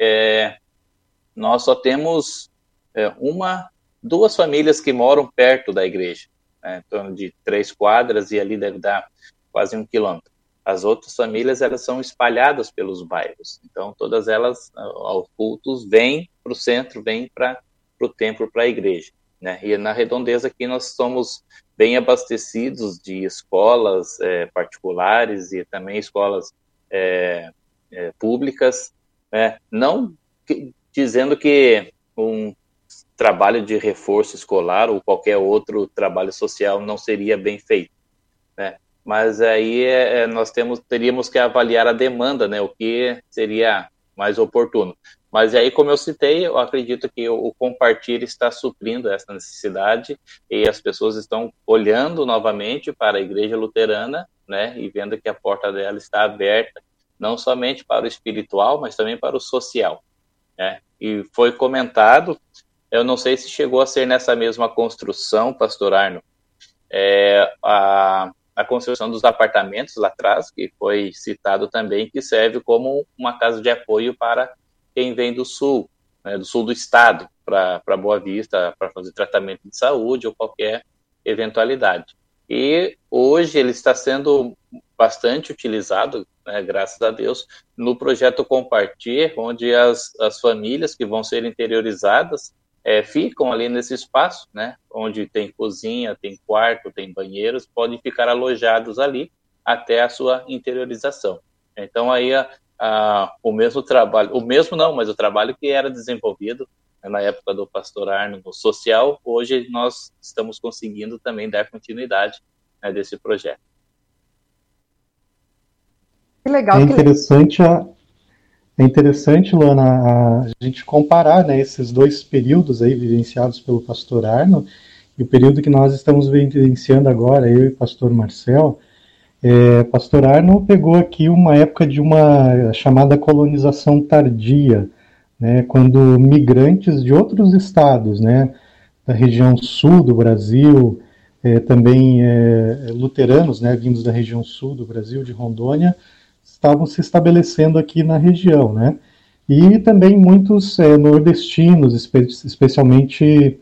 C: é, nós só temos é, uma, duas famílias que moram perto da igreja, né, em torno de três quadras, e ali deve dar quase um quilômetro. As outras famílias, elas são espalhadas pelos bairros, então todas elas, aos cultos, vêm para o centro, vêm para o templo, para a igreja, né? E na redondeza aqui nós somos bem abastecidos de escolas é, particulares e também escolas é, é, públicas, né? Não que, dizendo que um trabalho de reforço escolar ou qualquer outro trabalho social não seria bem feito, né? Mas aí é, nós temos, teríamos que avaliar a demanda, né? O que seria mais oportuno. Mas aí, como eu citei, eu acredito que o Compartilha está suprindo essa necessidade, e as pessoas estão olhando novamente para a Igreja Luterana, né, e vendo que a porta dela está aberta, não somente para o espiritual, mas também para o social, né? E foi comentado, eu não sei se chegou a ser nessa mesma construção, pastor Arno, é, a, a construção dos apartamentos lá atrás, que foi citado também, que serve como uma casa de apoio para quem vem do sul, né, do sul do estado, para Boa Vista, para fazer tratamento de saúde ou qualquer eventualidade. e hoje ele está sendo bastante utilizado, né, graças a Deus, no projeto Compartir, onde as, as famílias que vão ser interiorizadas é, ficam ali nesse espaço, né, onde tem cozinha, tem quarto, tem banheiros, podem ficar alojados ali até a sua interiorização. Então aí a, a, o mesmo trabalho, o mesmo não, mas o trabalho que era desenvolvido na época do pastor Arno no social, hoje nós estamos conseguindo também dar continuidade, né, desse projeto.
A: Que legal.
D: É interessante, a, é interessante, Luana, a gente comparar, né, esses dois períodos aí vivenciados pelo pastor Arno e o período que nós estamos vivenciando agora, eu e o pastor Marcel. É, pastor Arno pegou aqui uma época de uma chamada colonização tardia, né, quando migrantes de outros estados, né, da região sul do Brasil, é, também é, luteranos, né, vindos da região sul do Brasil, de Rondônia, estavam se estabelecendo aqui na região, né? E também muitos é, nordestinos, espe especialmente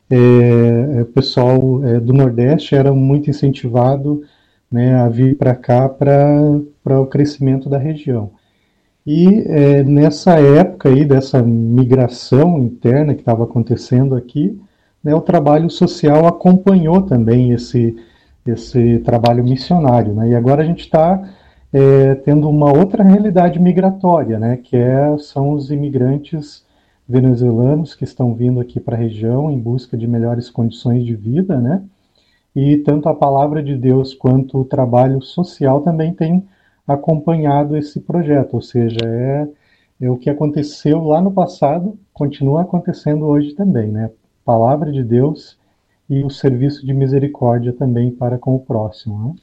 D: é, pessoal é, do Nordeste, era muito incentivado, né, a vir para cá para o crescimento da região. E é, nessa época aí, dessa migração interna que estava acontecendo aqui, né, o trabalho social acompanhou também esse, esse trabalho missionário, né? E agora a gente está É, tendo uma outra realidade migratória, né, que é, são os imigrantes venezuelanos que estão vindo aqui para a região em busca de melhores condições de vida, né, e tanto a palavra de Deus quanto o trabalho social também tem acompanhado esse projeto, ou seja, é, é o que aconteceu lá no passado, continua acontecendo hoje também, né, palavra de Deus e o serviço de misericórdia também para com o próximo, né.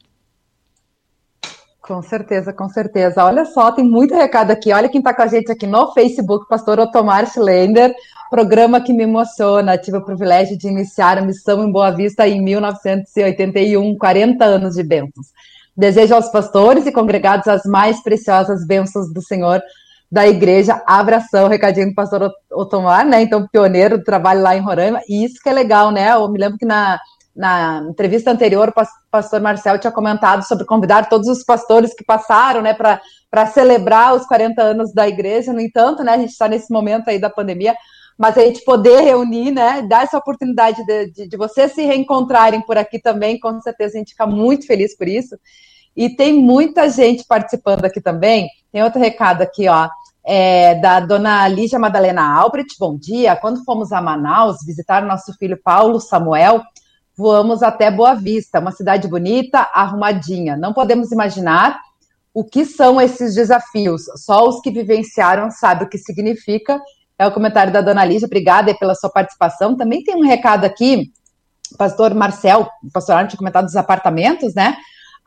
A: Com certeza, com certeza. Olha só, tem muito recado aqui. Olha quem está com a gente aqui no Facebook, pastor Otomar Schlender, programa que me emociona. Tive o privilégio de iniciar a missão em Boa Vista em mil novecentos e oitenta e um, quarenta anos de bênçãos. Desejo aos pastores e congregados as mais preciosas bênçãos do Senhor da igreja. Abração, recadinho do pastor Otomar, né? Então, pioneiro do trabalho lá em Roraima. E isso que é legal, né? Eu me lembro que na... Na entrevista anterior, o pastor Marcel tinha comentado sobre convidar todos os pastores que passaram, né, para celebrar os quarenta anos da igreja. No entanto, né, a gente está nesse momento aí da pandemia, mas a gente poder reunir, né, dar essa oportunidade de, de, de vocês se reencontrarem por aqui também, com certeza a gente fica muito feliz por isso. E tem muita gente participando aqui também. Tem outro recado aqui, ó, é, da dona Lígia Madalena Albrecht. Bom dia. Quando fomos a Manaus visitar nosso filho Paulo Samuel, voamos até Boa Vista, uma cidade bonita, arrumadinha. Não podemos imaginar o que são esses desafios. Só os que vivenciaram sabem o que significa. É o comentário da dona Lígia. Obrigada pela sua participação. Também tem um recado aqui, pastor Marcel, o pastor Arno tinha comentado dos apartamentos, né?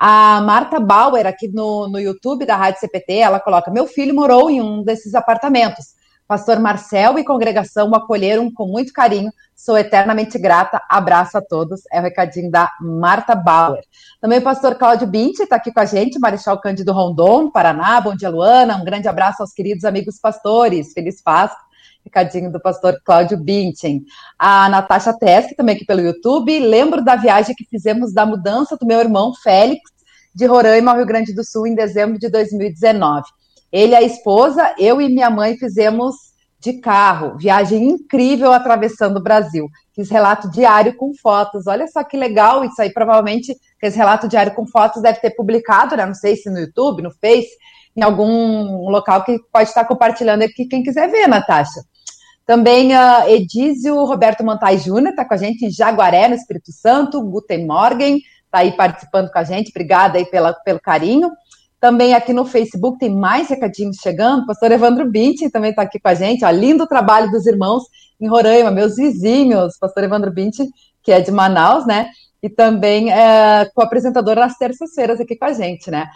A: A Marta Bauer, aqui no, no YouTube da Rádio C P T, ela coloca: meu filho morou em um desses apartamentos. Pastor Marcel e congregação o acolheram com muito carinho. Sou eternamente grata. Abraço a todos. É o recadinho da Marta Bauer. Também o pastor Cláudio Binti está aqui com a gente, Marechal Cândido Rondon, Paraná. Bom dia, Luana. Um grande abraço aos queridos amigos pastores. Feliz Páscoa. Recadinho do pastor Cláudio Binti. A Natasha Teske, também aqui pelo YouTube. Lembro da viagem que fizemos da mudança do meu irmão Félix, de Roraima ao Rio Grande do Sul, em dezembro de dois mil e dezenove. Ele e a esposa, eu e minha mãe fizemos de carro, viagem incrível atravessando o Brasil. Fiz relato diário com fotos. Olha só que legal isso aí. Provavelmente esse relato diário com fotos deve ter publicado, né? Não sei se no YouTube, no Face, em algum local que pode estar compartilhando aqui quem quiser ver, Natasha. Também uh, Edísio Roberto Montais Júnior está com a gente em Jaguaré, no Espírito Santo. Guten Morgen, está aí participando com a gente. Obrigada aí pela, pelo carinho. Também aqui no Facebook tem mais recadinhos chegando. O pastor Evandro Binti também está aqui com a gente. Ó, lindo trabalho dos irmãos em Roraima, meus vizinhos. Pastor Evandro Binti, que é de Manaus, né? E também é co-apresentador nas terças-feiras aqui com a gente, né?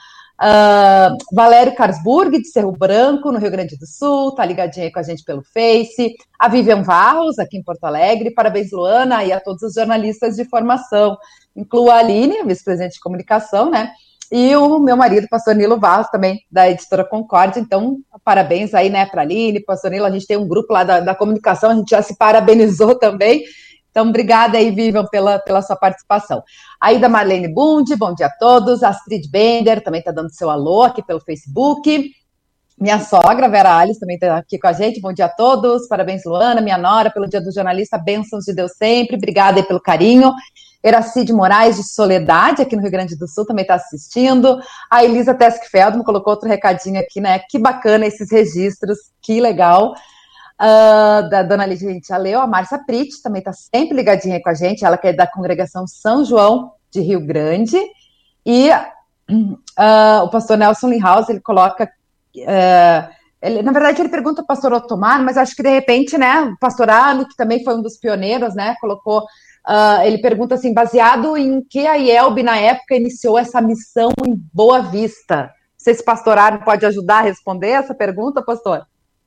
A: Uh, Valério Karsburg, de Cerro Branco, no Rio Grande do Sul, tá ligadinho aí com a gente pelo Face. A Vivian Varros, aqui em Porto Alegre. Parabéns, Luana, e a todos os jornalistas de formação. Incluo a Aline, vice-presidente de comunicação, né? E o meu marido, pastor Nilo Varros, também da editora Concórdia. Então, parabéns aí, né, para a Aline, pastor Nilo. A gente tem um grupo lá da, da comunicação, a gente já se parabenizou também. Então, obrigada aí, Vivian, pela, pela sua participação. Aí da Marlene Bund, bom dia a todos. Astrid Bender também está dando seu alô aqui pelo Facebook. Minha sogra, Vera Alice, também está aqui com a gente. Bom dia a todos. Parabéns, Luana, minha nora, pelo dia do jornalista. Bênçãos de Deus sempre. Obrigada aí pelo carinho. Eracide Moraes, de Soledade, aqui no Rio Grande do Sul, também está assistindo. A Elisa Teskfeldman colocou outro recadinho aqui, né? Que bacana esses registros, que legal. Uh, da dona Lídia, a gente já leu. A Márcia Prit também está sempre ligadinha aí com a gente. Ela que é da congregação São João de Rio Grande. E uh, o pastor Nelson Linhaus, ele coloca... Uh, ele, na verdade, ele pergunta ao pastor Otomar, mas acho que, de repente, né, o pastor Arno, que também foi um dos pioneiros, né, colocou... Uh, ele pergunta assim, baseado em que a I E L B, na época, iniciou essa missão em Boa Vista? Não sei se o pastor Arno pode ajudar a responder essa pergunta, pastor?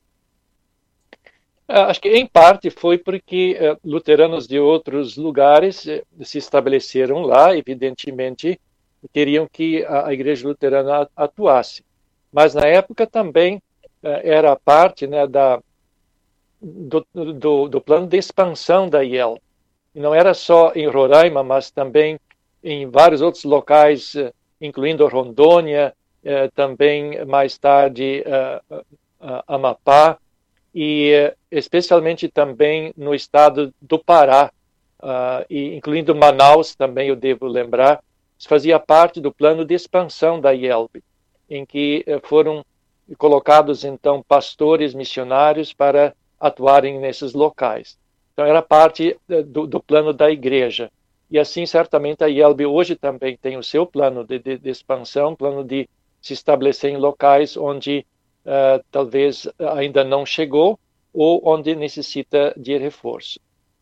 E: Acho que, em parte, foi porque uh, luteranos de outros lugares uh, se estabeleceram lá, evidentemente, queriam que a, a igreja luterana atuasse. Mas, na época, também uh, era parte, né, da, do, do, do plano de expansão da I E L B. E não era só em Roraima, mas também em vários outros locais, uh, incluindo Rondônia, uh, também, mais tarde, uh, uh, Amapá, e especialmente também no estado do Pará, uh, e incluindo Manaus também, eu devo lembrar, isso fazia parte do plano de expansão da I E L B, em que uh, foram colocados, então, pastores missionários para atuarem nesses locais. Então, era parte uh, do, do plano da igreja. E assim, certamente, a I E L B hoje também tem o seu plano de, de, de expansão, plano de se estabelecer em locais onde Uh, talvez ainda não chegou ou onde necessita de reforço.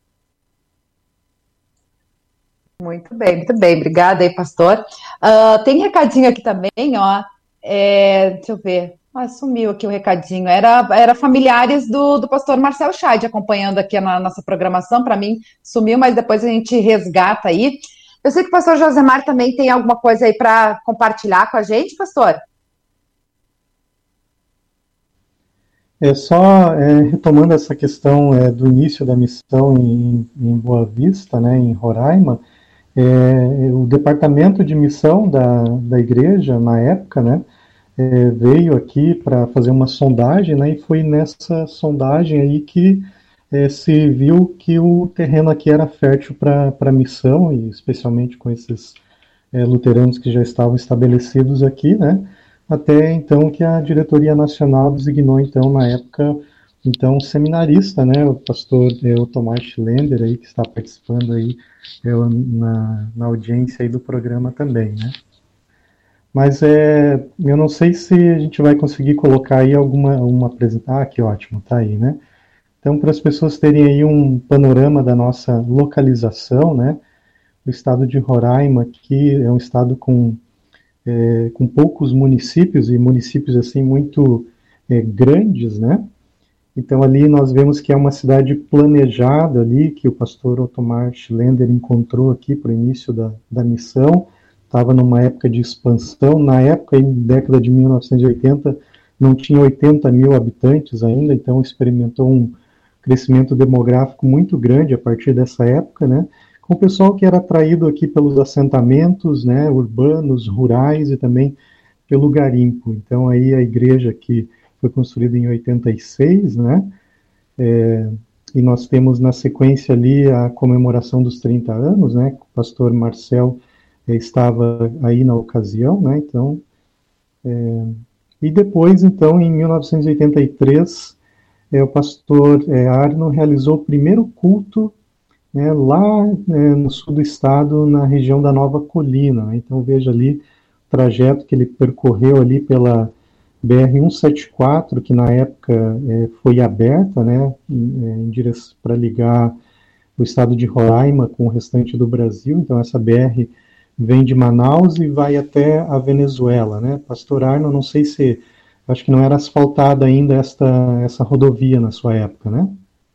A: Muito bem, muito bem. Obrigada aí, pastor. Uh, tem recadinho aqui também, ó. É, deixa eu ver. Ah, sumiu aqui o recadinho. Era, era familiares do, do pastor Marcel Chad acompanhando aqui na nossa programação. Para mim, sumiu, mas depois a gente resgata aí. Eu sei que o pastor Josemar também tem alguma coisa aí para compartilhar com a gente, pastor?
D: É só é, retomando essa questão é, do início da missão em, em Boa Vista, né, em Roraima, é, o departamento de missão da, da igreja, na época, né, é, veio aqui para fazer uma sondagem, né, e foi nessa sondagem aí que é, se viu que o terreno aqui era fértil para a missão, e especialmente com esses é, luteranos que já estavam estabelecidos aqui, né, até então que a diretoria nacional designou, então, na época, então, seminarista, né, o pastor é, o Tomás Schlender, aí, que está participando aí é, na, na audiência aí do programa também, né. Mas é, eu não sei se a gente vai conseguir colocar aí alguma, uma apresentação, ah, que ótimo, tá aí, né. Então, para as pessoas terem aí um panorama da nossa localização, né, o estado de Roraima, que é um estado com É, com poucos municípios, e municípios assim muito é, grandes, né? Então ali nós vemos que é uma cidade planejada ali, que o pastor Otomar Schlender encontrou aqui para o início da, da missão, estava numa época de expansão, na época, em década de mil novecentos e oitenta, não tinha oitenta mil habitantes ainda, então experimentou um crescimento demográfico muito grande a partir dessa época, né? Com o pessoal que era atraído aqui pelos assentamentos, né, urbanos, rurais e também pelo garimpo. Então aí a igreja que foi construída em oitenta e seis, né, é, e nós temos na sequência ali a comemoração dos trinta anos, né, o pastor Marcel é, estava aí na ocasião, né, então, é, e depois, então, em mil novecentos e oitenta e três, é, o pastor é, Arno realizou o primeiro culto É, lá é, no sul do estado, na região da Nova Colina, né? Então veja ali o trajeto que ele percorreu ali pela B R cento e setenta e quatro, que na época é, foi aberta, né, em, em direção para ligar o estado de Roraima com o restante do Brasil. Então essa B R vem de Manaus e vai até a Venezuela, né? Pastor Arno, não sei se, acho que não era asfaltada ainda esta, essa rodovia na sua época, né?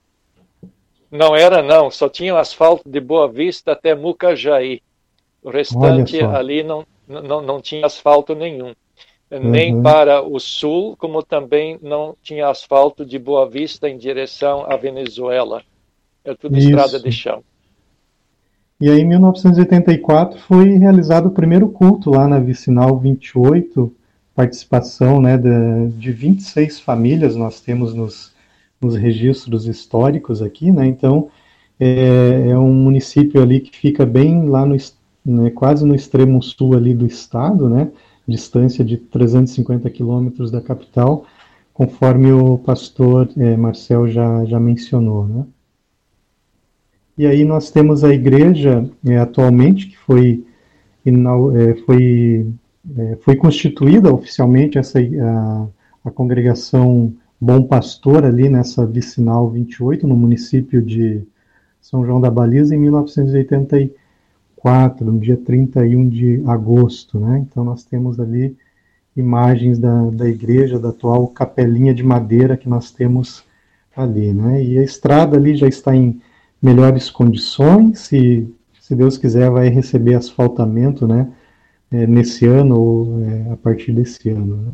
E: Não era, não. Só tinha o asfalto de Boa Vista até Mucajaí. O restante ali não, não, não tinha asfalto nenhum. Uhum. Nem para o sul, como também não tinha asfalto de Boa Vista em direção à Venezuela. É tudo Isso. estrada de chão.
D: E aí, em mil novecentos e oitenta e quatro, foi realizado o primeiro culto lá na Vicinal vinte e oito, participação, né, de, de vinte e seis famílias nós temos nos, nos registros históricos aqui, né, então é, é um município ali que fica bem lá no, né, quase no extremo sul ali do estado, né, distância de trezentos e cinquenta quilômetros da capital, conforme o pastor é, Marcel já, já mencionou, né. E aí nós temos a igreja é, atualmente, que foi, é, foi, é, foi constituída oficialmente essa, a, a congregação Bom Pastor ali nessa Vicinal vinte e oito, no município de São João da Baliza, em mil novecentos e oitenta e quatro, no dia trinta e um de agosto, né? Então nós temos ali imagens da, da igreja, da atual capelinha de madeira que nós temos ali, né? E a estrada ali já está em melhores condições, e se Deus quiser vai receber asfaltamento, né, é, nesse ano ou é, a partir desse ano, né.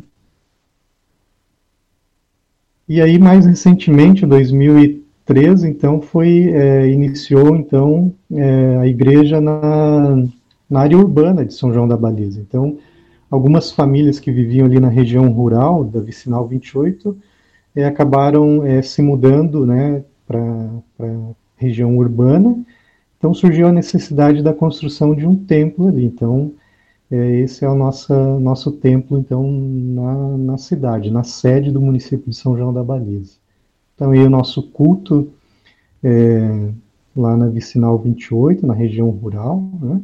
D: E aí mais recentemente, em dois mil e treze, então foi é, iniciou então é, a igreja na, na área urbana de São João da Baliza. Então algumas famílias que viviam ali na região rural da Vicinal vinte e oito é, acabaram é, se mudando, né, para região urbana, então surgiu a necessidade da construção de um templo ali, então é, esse é o nosso, nosso templo então na, na cidade, na sede do município de São João da Baliza. Então aí o nosso culto é, lá na Vicinal vinte e oito, na região rural, né?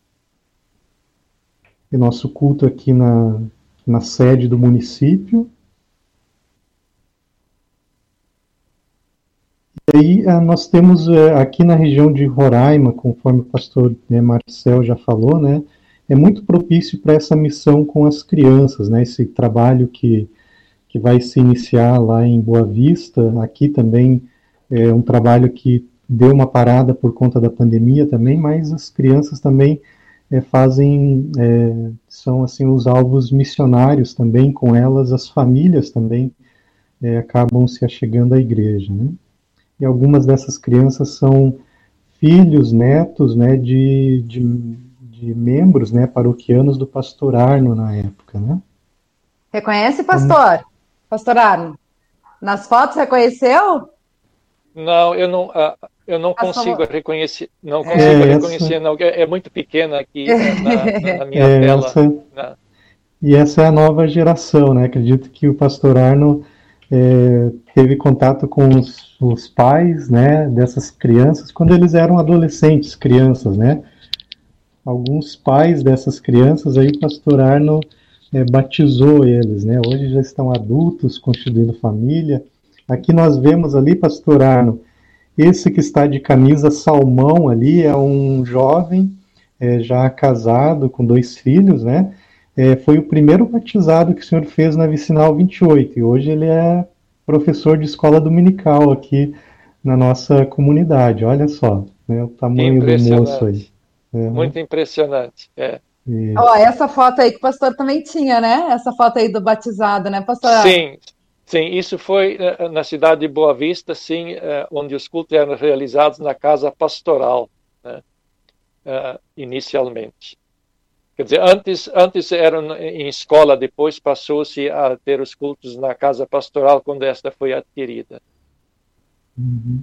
D: E nosso culto aqui na, na sede do município. E aí nós temos aqui na região de Roraima, conforme o pastor né, Marcel já falou, né, é muito propício para essa missão com as crianças, né, esse trabalho que, que vai se iniciar lá em Boa Vista. Aqui também é um trabalho que deu uma parada por conta da pandemia também, mas as crianças também é, fazem, é, são assim os alvos missionários também, com elas as famílias também é, acabam se achegando à igreja, né. E algumas dessas crianças são filhos, netos, né, de, de, de membros, né, paroquianos do pastor Arno na época, né.
A: Reconhece, pastor? Como... Pastor Arno? Nas fotos reconheceu?
E: Não, eu não, uh, eu não
A: As
E: consigo
A: famo...
E: reconhecer, não
A: é,
E: consigo
D: essa...
E: reconhecer, não, é, é muito pequena aqui na, na minha
D: é,
E: tela.
D: Essa...
E: Na...
D: E essa é a nova geração, né, acredito que o pastor Arno É, teve contato com os, os pais, né, dessas crianças quando eles eram adolescentes, crianças, né. Alguns pais dessas crianças aí o pastor Arno é, batizou eles, né. Hoje já estão adultos, constituindo família. Aqui nós vemos ali, pastor Arno, esse que está de camisa salmão ali é um jovem é, já casado com dois filhos, né. É, foi o primeiro batizado que o senhor fez na Vicinal vinte e oito, e hoje ele é professor de escola dominical aqui na nossa comunidade. Olha só, né, o tamanho do moço aí. É,
E: muito impressionante. É.
A: Oh, essa foto aí que o pastor também tinha, né? Essa foto aí do batizado, né, pastor?
E: Sim, sim, isso foi na cidade de Boa Vista, sim, onde os cultos eram realizados na casa pastoral, né, inicialmente. Quer dizer, antes, antes eram em escola, depois passou-se a ter os cultos na casa pastoral quando esta foi adquirida.
D: Uhum.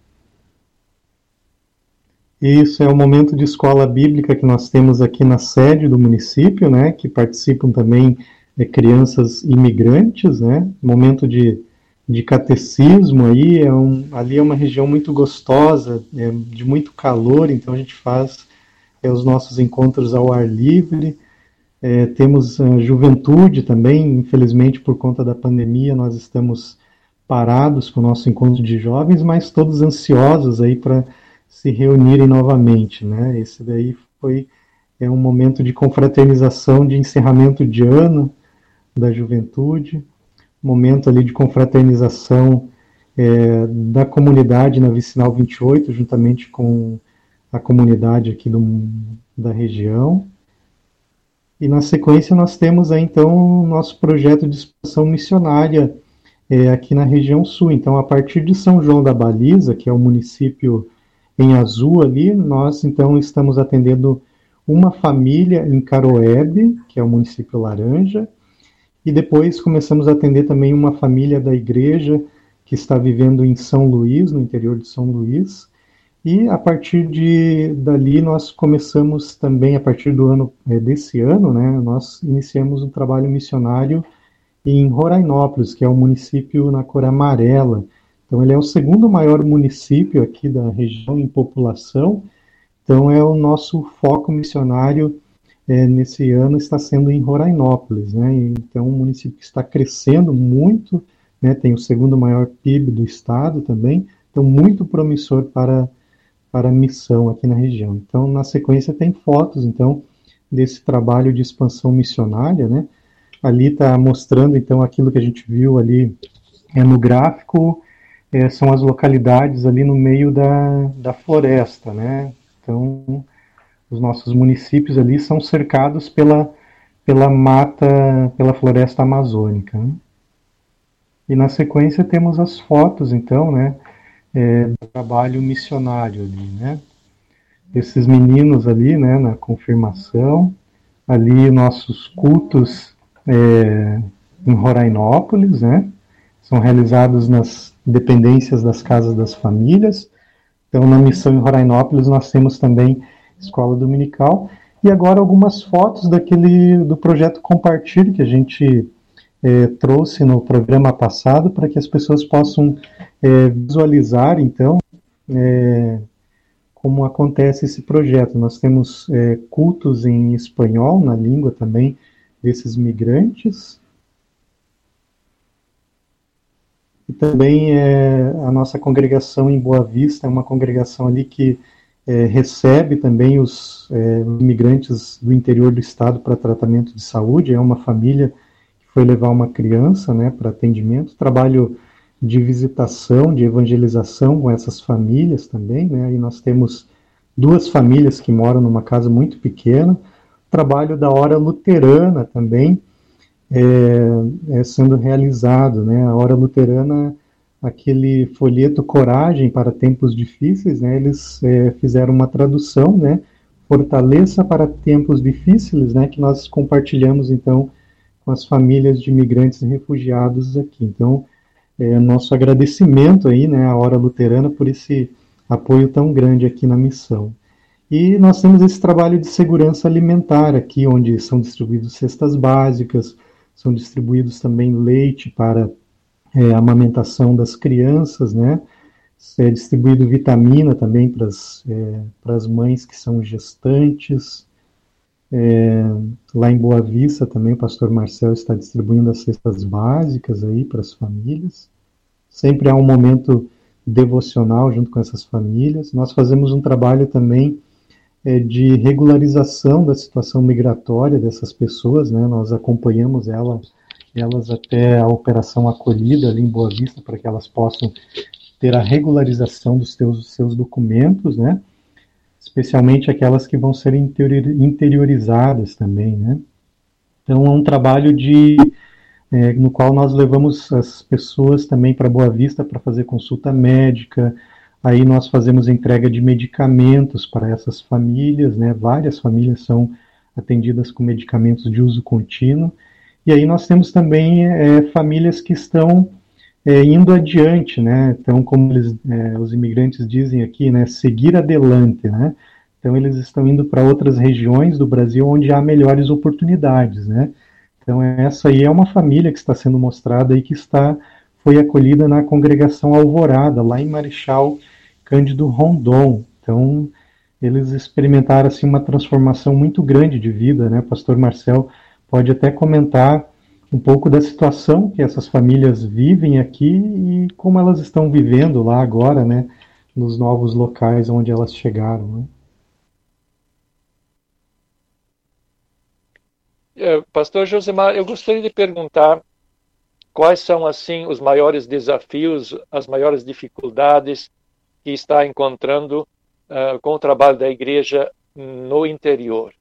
D: Isso é o momento de escola bíblica que nós temos aqui na sede do município, né, que participam também é, crianças imigrantes, né, momento de, de catecismo aí, é um, ali é uma região muito gostosa, é, de muito calor, então a gente faz é, os nossos encontros ao ar livre, é, temos a juventude também, infelizmente por conta da pandemia nós estamos parados com o nosso encontro de jovens, mas todos ansiosos aí para se reunirem novamente, né? Esse daí foi é um momento de confraternização, de encerramento de ano da juventude, momento ali de confraternização é, da comunidade na Vicinal vinte e oito, juntamente com a comunidade aqui do, da região. E na sequência nós temos aí, então, o nosso projeto de expansão missionária é, aqui na região sul. Então, a partir de São João da Baliza, que é o município em azul ali, nós então estamos atendendo uma família em Caroebe, que é o município laranja, e depois começamos a atender também uma família da igreja que está vivendo em São Luís, no interior de São Luís, e a partir de dali nós começamos também, a partir do ano é, desse ano, né, nós iniciamos um trabalho missionário em Rorainópolis, que é um município na cor amarela. Então ele é o segundo maior município aqui da região em população, então é o nosso foco missionário é, nesse ano está sendo em Rorainópolis, né, então um município que está crescendo muito, né, tem o segundo maior P I B do estado também, então muito promissor para para a missão aqui na região. Então, na sequência tem fotos, então, desse trabalho de expansão missionária, né? Ali está mostrando, então, aquilo que a gente viu ali é, no gráfico, é, são as localidades ali no meio da, da floresta, né? Então, os nossos municípios ali são cercados pela, pela mata, pela floresta amazônica, né? E na sequência temos as fotos, então, né? É, do trabalho missionário ali, né? Esses meninos ali, né, na confirmação, ali nossos cultos é, em Rorainópolis, né? São realizados nas dependências das casas das famílias. Então, na missão em Rorainópolis, nós temos também escola dominical. E agora algumas fotos daquele, do projeto Compartilhe, que a gente é, trouxe no programa passado, para que as pessoas possam é, visualizar, então, é, como acontece esse projeto. Nós temos é, cultos em espanhol, na língua também desses migrantes. E também é, a nossa congregação em Boa Vista é uma congregação ali que é, recebe também os, é, os imigrantes do interior do estado para tratamento de saúde. É uma família que foi levar uma criança, né, para atendimento. Trabalho de visitação, de evangelização com essas famílias também, né? E nós temos duas famílias que moram numa casa muito pequena. Trabalho da Hora Luterana também é, é sendo realizado, né? A Hora Luterana, aquele folheto Coragem para Tempos Difíceis, né? Eles é, fizeram uma tradução, né? Fortaleça para Tempos Difíceis, né? Que nós compartilhamos, então, com as famílias de imigrantes e refugiados aqui. Então, é, nosso agradecimento aí, né, à Hora Luterana por esse apoio tão grande aqui na missão. E nós temos esse trabalho de segurança alimentar aqui, onde são distribuídas cestas básicas, são distribuídos também leite para é, amamentação das crianças, né? É distribuído vitamina também para as é, para as mães que são gestantes. É, lá em Boa Vista também o pastor Marcel está distribuindo as cestas básicas aí para as famílias. Sempre há um momento devocional junto com essas famílias. Nós fazemos um trabalho também é, de regularização da situação migratória dessas pessoas, né? Nós acompanhamos ela, elas até a operação acolhida ali em Boa Vista para que elas possam ter a regularização dos seus, seus documentos, né? Especialmente aquelas que vão ser interiorizadas também, né? Então é um trabalho de, é, no qual nós levamos as pessoas também para Boa Vista para fazer consulta médica, aí nós fazemos entrega de medicamentos para essas famílias, né? Várias famílias são atendidas com medicamentos de uso contínuo, e aí nós temos também é, famílias que estão é, indo adiante, né? Então, como eles, é, os imigrantes dizem aqui, né? Seguir adelante, né? Então, eles estão indo para outras regiões do Brasil onde há melhores oportunidades, né? Então, essa aí é uma família que está sendo mostrada e que está, foi acolhida na congregação Alvorada, lá em Marechal Cândido Rondon. Então, eles experimentaram assim, uma transformação muito grande de vida, né? O pastor Marcel pode até comentar um pouco da situação que essas famílias vivem aqui e como elas estão vivendo lá agora, né, nos novos locais onde elas chegaram, né?
E: Pastor Josemar, eu gostaria de perguntar quais são, assim, os maiores desafios, as maiores dificuldades que está encontrando uh, com o trabalho da igreja no interior.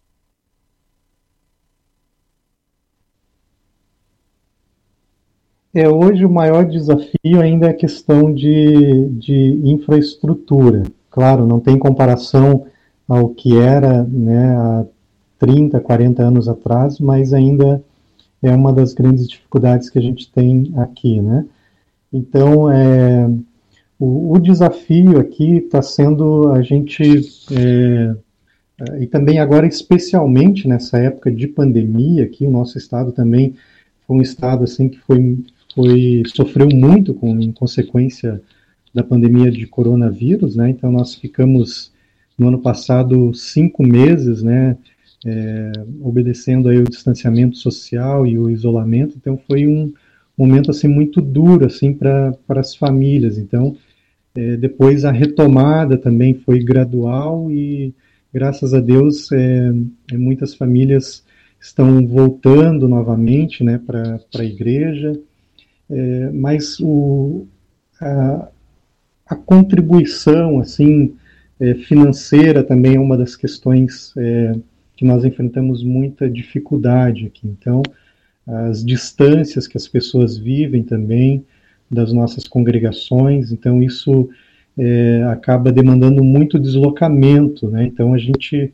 D: É, hoje o maior desafio ainda é a questão de, de infraestrutura. claro, não tem comparação ao que era, né, há trinta, quarenta anos atrás, mas ainda é uma das grandes dificuldades que a gente tem aqui, né? Então, é, o, o desafio aqui está sendo a gente, é, e também agora especialmente nessa época de pandemia, aqui o nosso estado também foi um estado assim que foi, foi sofreu muito com em consequência da pandemia de coronavírus, né? Então nós ficamos no ano passado cinco meses, né? É, obedecendo aí o distanciamento social e o isolamento. Então foi um momento assim muito duro assim para para as famílias. Então é, depois a retomada também foi gradual e graças a Deus é, muitas famílias estão voltando novamente, né, para a igreja. É, mas o a, a contribuição assim é, financeira também é uma das questões é, que nós enfrentamos muita dificuldade aqui. Então, as distâncias que as pessoas vivem também das nossas congregações, então isso é, acaba demandando muito deslocamento, né? Então a gente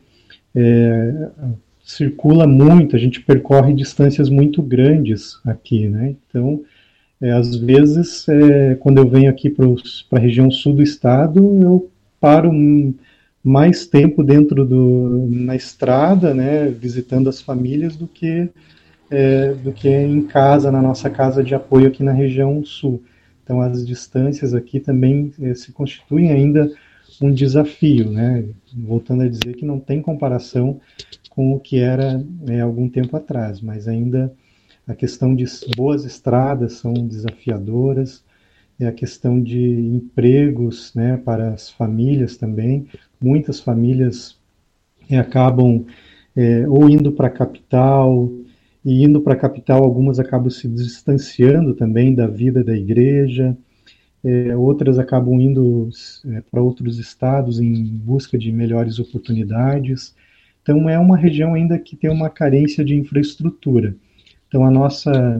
D: é, circula muito, a gente percorre distâncias muito grandes aqui, né? Então, é, às vezes, é, quando eu venho aqui para a região sul do estado, eu paro um, mais tempo dentro do, na estrada, né, visitando as famílias, do que, é, do que em casa, na nossa casa de apoio aqui na região sul. Então, as distâncias aqui também é, se constituem ainda um desafio, né? Voltando a dizer que não tem comparação com o que era é, algum tempo atrás, mas ainda a questão de boas estradas são desafiadoras, é a questão de empregos, né, para as famílias também. Muitas famílias é, acabam é, ou indo para a capital, e indo para a capital algumas acabam se distanciando também da vida da igreja, é, outras acabam indo é, para outros estados em busca de melhores oportunidades. Então é uma região ainda que tem uma carência de infraestrutura. Então a nossa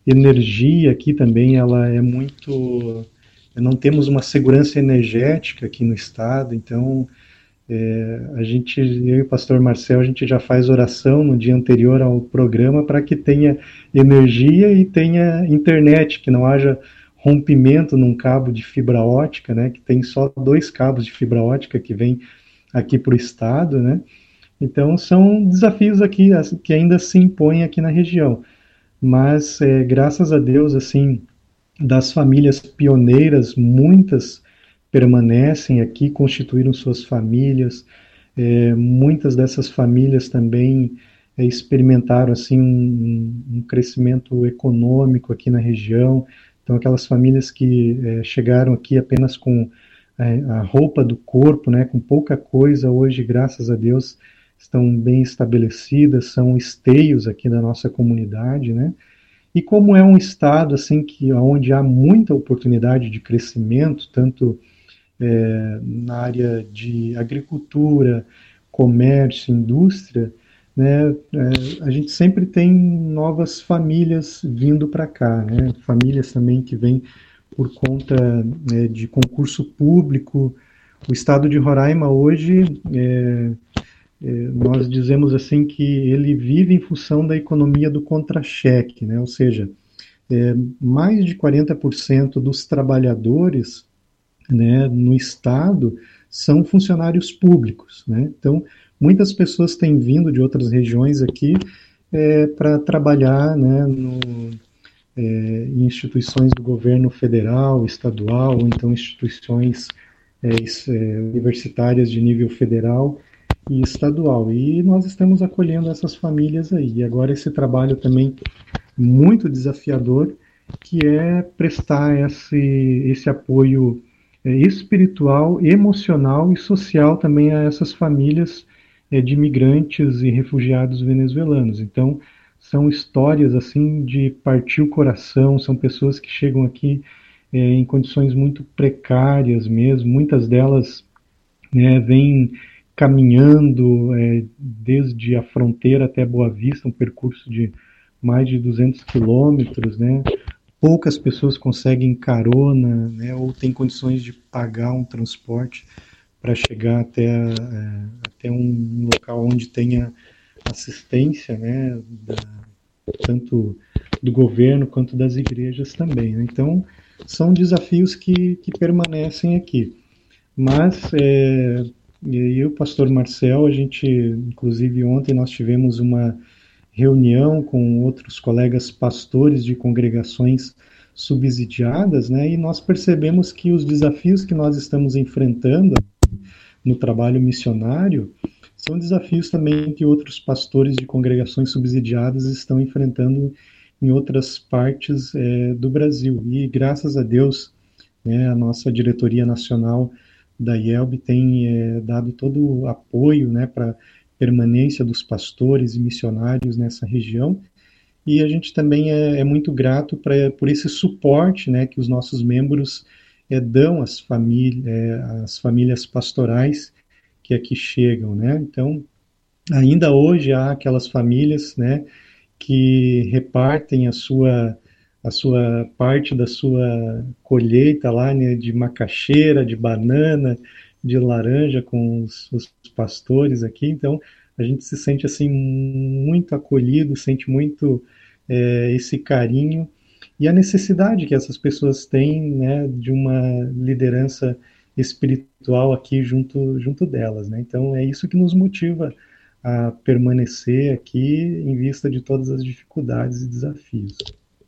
D: energia aqui também ela é muito, não temos uma segurança energética aqui no estado. Então é, a gente, eu e o pastor Marcel, a gente já faz oração no dia anterior ao programa para que tenha energia e tenha internet, que não haja rompimento num cabo de fibra ótica, né, que tem só dois cabos de fibra ótica que vem aqui para o estado, né. Então, são desafios aqui que ainda se impõem aqui na região. Mas, é, graças a Deus, assim, das famílias pioneiras, muitas permanecem aqui, constituíram suas famílias. É, muitas dessas famílias também é, experimentaram, assim, um, um crescimento econômico aqui na região. Então, aquelas famílias que é, chegaram aqui apenas com é, a roupa do corpo, né, com pouca coisa, hoje, graças a Deus, estão bem estabelecidas, são esteios aqui da nossa comunidade, né? E como é um estado assim que onde há muita oportunidade de crescimento, tanto é, na área de agricultura, comércio, indústria, né? É, a gente sempre tem novas famílias vindo para cá, né? Famílias também que vêm por conta né, de concurso público. O estado de Roraima hoje é, nós dizemos assim que ele vive em função da economia do contra-cheque, né? Ou seja, é, mais de quarenta por cento dos trabalhadores né, no estado são funcionários públicos, né? Então, muitas pessoas têm vindo de outras regiões aqui é, para trabalhar né, no, é, em instituições do governo federal, estadual, ou então instituições é, é, universitárias de nível federal e estadual, e nós estamos acolhendo essas famílias aí. E agora esse trabalho também muito desafiador, que é prestar esse, esse apoio é, espiritual, emocional e social também a essas famílias é, de imigrantes e refugiados venezuelanos. Então, são histórias assim de partir o coração, são pessoas que chegam aqui é, em condições muito precárias mesmo, muitas delas né, vêm caminhando é, desde a fronteira até Boa Vista, um percurso de mais de duzentos quilômetros, né? Poucas pessoas conseguem carona, né? Ou têm condições de pagar um transporte para chegar até, é, até um local onde tenha assistência, né, da, tanto do governo quanto das igrejas também, né? Então, são desafios que, que permanecem aqui. Mas, é, eu e o pastor Marcel, a gente, inclusive ontem nós tivemos uma reunião com outros colegas pastores de congregações subsidiadas, né, e nós percebemos que os desafios que nós estamos enfrentando no trabalho missionário são desafios também que outros pastores de congregações subsidiadas estão enfrentando em outras partes é, do Brasil. E graças a Deus, né, a nossa diretoria nacional da I E L B tem é, dado todo o apoio, né, para a permanência dos pastores e missionários nessa região. E a gente também é, é muito grato pra, por esse suporte, né, que os nossos membros é, dão às, família, é, às famílias pastorais que aqui chegam, né? Então, ainda hoje há aquelas famílias, né, que repartem a sua, a sua parte da sua colheita lá, né, de macaxeira, de banana, de laranja com os, os pastores aqui. Então, a gente se sente assim muito acolhido, sente muito é, esse carinho e a necessidade que essas pessoas têm, né, de uma liderança espiritual aqui junto, junto delas, né? Então é isso que nos motiva a permanecer aqui em vista de todas as dificuldades e desafios.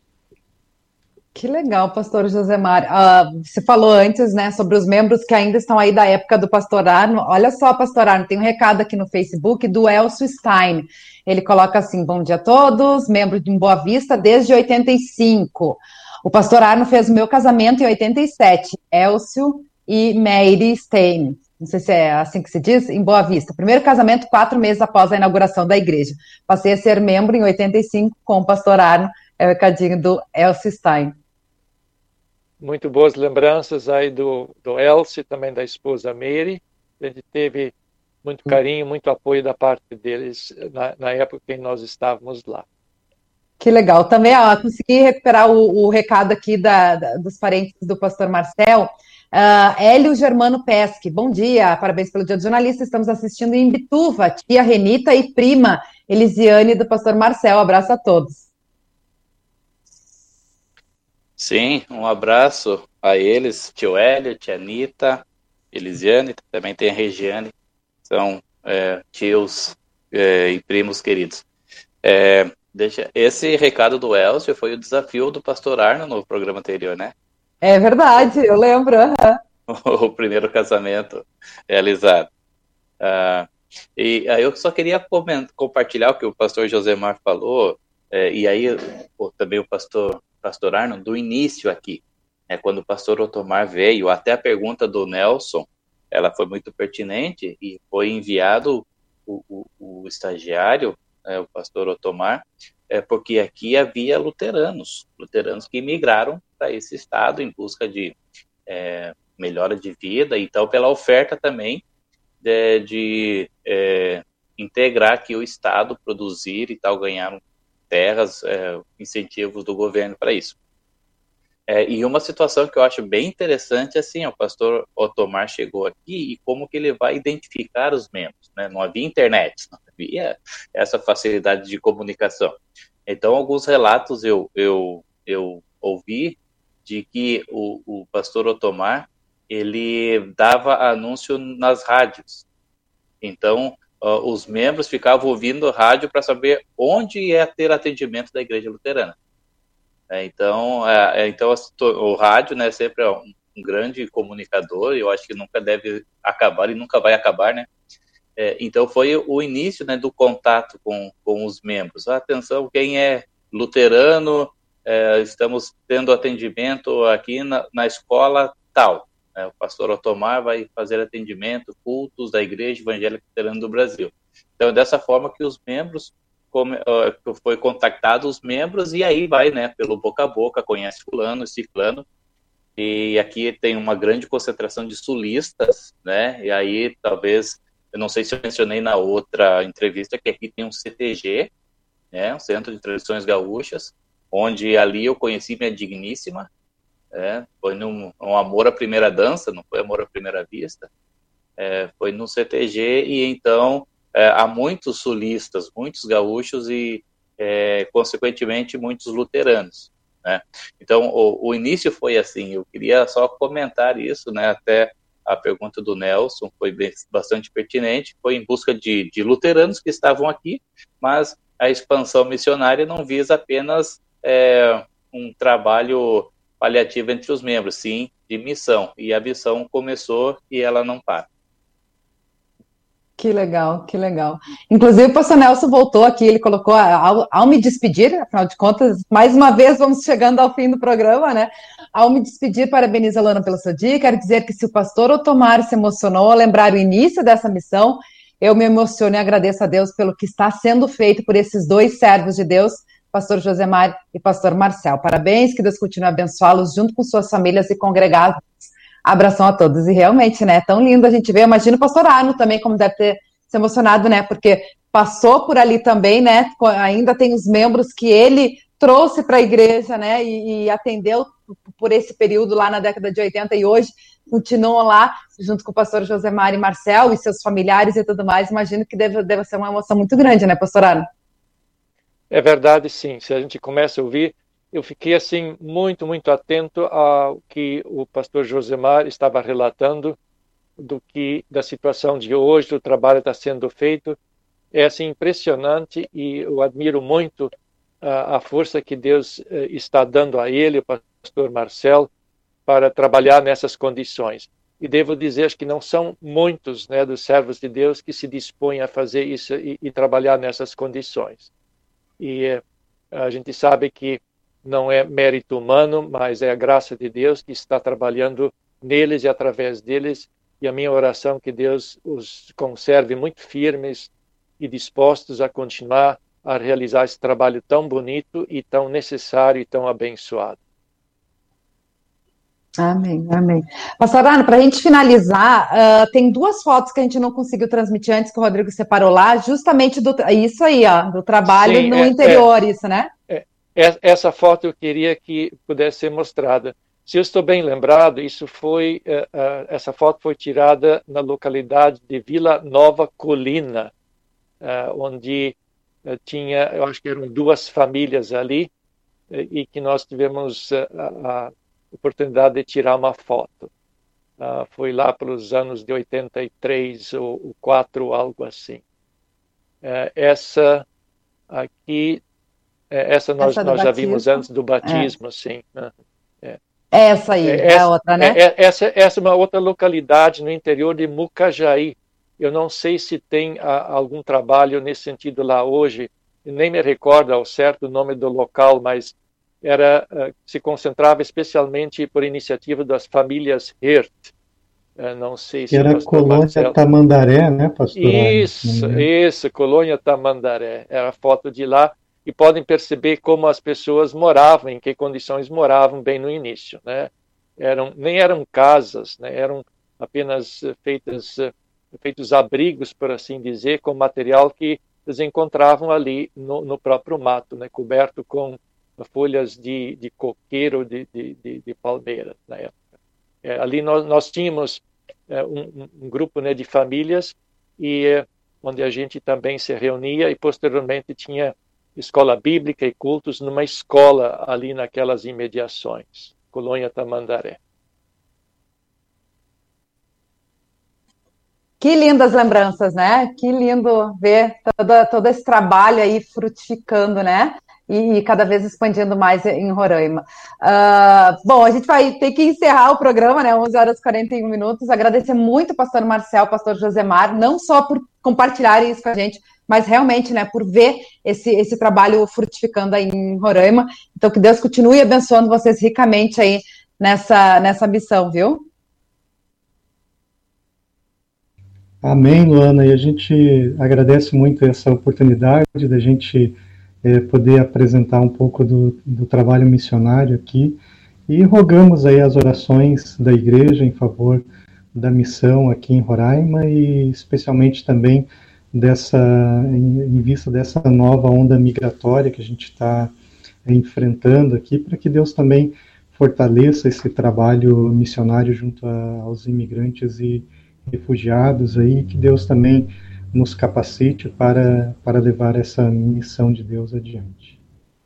A: Que legal, pastor Josemar. Uh, você falou antes, né, sobre os membros que ainda estão aí da época do pastor Arno. Olha só, pastor Arno, tem um recado aqui no Facebook do Elcio Stein. Ele coloca assim: bom dia a todos, membro de Boa Vista desde oitenta e cinco. O pastor Arno fez o meu casamento em oitenta e sete. Elcio e Mary Stein, não sei se é assim que se diz, em Boa Vista. Primeiro casamento, quatro meses após a inauguração da igreja. Passei a ser membro em oitenta e cinco com o pastor Arno. É o recadinho do Elcio Stein.
E: Muito boas lembranças aí do, do Elcio, também da esposa Mary. A gente teve muito carinho, muito apoio da parte deles na, na época em que nós estávamos lá.
A: Que legal. Também ó, consegui recuperar o, o recado aqui da, da, dos parentes do pastor Marcel. Uh, Hélio Germano Pesque, bom dia, parabéns pelo dia do jornalista, estamos assistindo em Imbituva, tia Renita e prima Elisiane do pastor Marcel, abraço a todos.
C: Sim, um abraço a eles, tio Hélio, tia Anitta, Elisiane, também tem a Regiane, são é, tios é, e primos queridos. É, deixa, esse recado do Elcio foi o desafio do pastor Arno no programa anterior, né?
A: É verdade, eu lembro. Uhum.
C: O primeiro casamento realizado. Ah, e aí eu só queria comentar, compartilhar o que o pastor Josemar falou, é, e aí pô, também o pastor, pastor Arno, do início aqui, é, quando o pastor Otomar veio, até a pergunta do Nelson, ela foi muito pertinente, e foi enviado o, o, o estagiário, é, o pastor Otomar, é, porque aqui havia luteranos, luteranos que migraram para esse estado em busca de é, melhora de vida, então pela oferta também de, de é, integrar aqui o estado, produzir e tal, ganhar terras, é, incentivos do governo para isso. É, e uma situação que eu acho bem interessante, assim, o pastor Otomar chegou aqui e como que ele vai identificar os membros, né? Não havia internet, não havia essa facilidade de comunicação. Então, alguns relatos eu, eu, eu ouvi de que o, o pastor Otomar, ele dava anúncio nas rádios. Então, uh, os membros ficavam ouvindo rádio para saber onde ia ter atendimento da igreja luterana. É, então, é, então, o rádio, né, sempre é um, um grande comunicador, e eu acho que nunca deve acabar e nunca vai acabar, né? É, então, foi o início, né, do contato com, com os membros. Atenção, quem é luterano, é, estamos tendo atendimento aqui na, na escola tal. Né, o pastor Otomar vai fazer atendimento, cultos da Igreja Evangélica Luterana do Brasil. Então, é dessa forma que os membros, como, uh, foi contactado os membros, e aí vai, né, pelo boca a boca, conhece fulano, ciclano, e aqui tem uma grande concentração de sulistas, né, e aí talvez, eu não sei se eu mencionei na outra entrevista, que aqui tem um C T G, né, um Centro de Tradições Gaúchas, onde ali eu conheci minha digníssima, é, foi num, um amor à primeira dança, não foi amor à primeira vista, é, foi no C T G, e então é, há muitos sulistas, muitos gaúchos e, é, consequentemente, muitos luteranos, né? Então, o, o início foi assim. Eu queria só comentar isso, né? Até a pergunta do Nelson foi bem, bastante pertinente, foi em busca de, de luteranos que estavam aqui, mas a expansão missionária não visa apenas é, um trabalho paliativo entre os membros, sim, de missão, e a missão começou e ela não para.
A: Que legal, que legal. Inclusive, o pastor Nelson voltou aqui, ele colocou, ao, ao me despedir, afinal de contas, mais uma vez vamos chegando ao fim do programa, né? Ao me despedir, parabenizo a Luana pelo seu dia, quero dizer que se o pastor Otomar se emocionou ao lembrar o início dessa missão, eu me emociono e agradeço a Deus pelo que está sendo feito por esses dois servos de Deus, pastor Josemar e pastor Marcel. Parabéns, que Deus continue a abençoá-los junto com suas famílias e congregados. Abração a todos. E realmente, né, tão lindo a gente ver. Imagina o pastor Arno também, como deve ter se emocionado, né, porque passou por ali também, né, ainda tem os membros que ele trouxe para a igreja, né, e, e atendeu por esse período lá na década de oitenta, e hoje continuam lá, junto com o pastor Josemar e Marcel, e seus familiares e tudo mais. Imagino que deve, deve ser uma emoção muito grande, né, pastor Arno?
E: É verdade, sim. Se a gente começa a ouvir, eu fiquei assim muito, muito atento ao que o pastor Josemar estava relatando do que da situação de hoje, do trabalho que está sendo feito. É assim impressionante, e eu admiro muito a, a força que Deus eh, está dando a ele, o pastor Marcel, para trabalhar nessas condições. E devo dizer que não são muitos, né, dos servos de Deus que se dispõem a fazer isso e, e trabalhar nessas condições. E eh, a gente sabe que não é mérito humano, mas é a graça de Deus que está trabalhando neles e através deles. E a minha oração é que Deus os conserve muito firmes e dispostos a continuar a realizar esse trabalho tão bonito e tão necessário e tão abençoado.
A: Amém, amém. Pastor Arno, para a gente finalizar, uh, tem duas fotos que a gente não conseguiu transmitir antes, que o Rodrigo separou lá, justamente do isso aí, ó, do trabalho Sim, no é, interior, é, isso, né?
E: É, essa foto eu queria que pudesse ser mostrada. Se eu estou bem lembrado, isso foi, uh, uh, essa foto foi tirada na localidade de Vila Nova Colina, uh, onde uh, tinha, eu acho que eram duas famílias ali, uh, e que nós tivemos uh, a oportunidade de tirar uma foto. Uh, foi lá pelos anos de oitenta e três ou quatro, algo assim. Uh, essa aqui, uh, essa nós, essa nós já vimos antes do batismo, é. sim. Uh, é.
A: Essa aí, é
E: essa,
A: a outra, né?
E: É, essa, essa é uma outra localidade no interior de Mucajaí. Eu não sei se tem a, algum trabalho nesse sentido lá hoje, nem me recordo ao certo o nome do local, mas era, uh, se concentrava especialmente por iniciativa das famílias Hirt. Uh, não sei se
D: era Colônia Marcelo... Tamandaré, né, pastor?
E: Isso, isso, Colônia Tamandaré. Era a foto de lá, e podem perceber como as pessoas moravam, em que condições moravam bem no início, né? Eram, nem eram casas, né? Eram apenas feitas, feitos abrigos, por assim dizer, com material que eles encontravam ali no, no próprio mato, né? Coberto com folhas de, de coqueiro, de, de, de, de palmeira na época. É, ali nós, nós tínhamos é, um, um grupo, né, de famílias, e é, onde a gente também se reunia, e posteriormente tinha escola bíblica e cultos numa escola ali naquelas imediações, Colônia Tamandaré.
A: Que lindas lembranças, né? Que lindo ver todo, todo esse trabalho aí frutificando, né? E, e cada vez expandindo mais em Roraima. Uh, bom, a gente vai ter que encerrar o programa, né? onze horas e quarenta e um minutos. Agradecer muito ao pastor Marcel, ao pastor Josemar, não só por compartilharem isso com a gente, mas realmente, né, por ver esse, esse trabalho frutificando aí em Roraima. Então, que Deus continue abençoando vocês ricamente aí nessa, nessa missão, viu?
D: Amém, Luana, e a gente agradece muito essa oportunidade da gente é, poder apresentar um pouco do, do trabalho missionário aqui, e rogamos aí as orações da igreja em favor da missão aqui em Roraima, e especialmente também dessa, em, em vista dessa nova onda migratória que a gente está enfrentando aqui, para que Deus também fortaleça esse trabalho missionário junto a, aos imigrantes e refugiados aí, que Deus também nos capacite para, para levar essa missão de Deus adiante.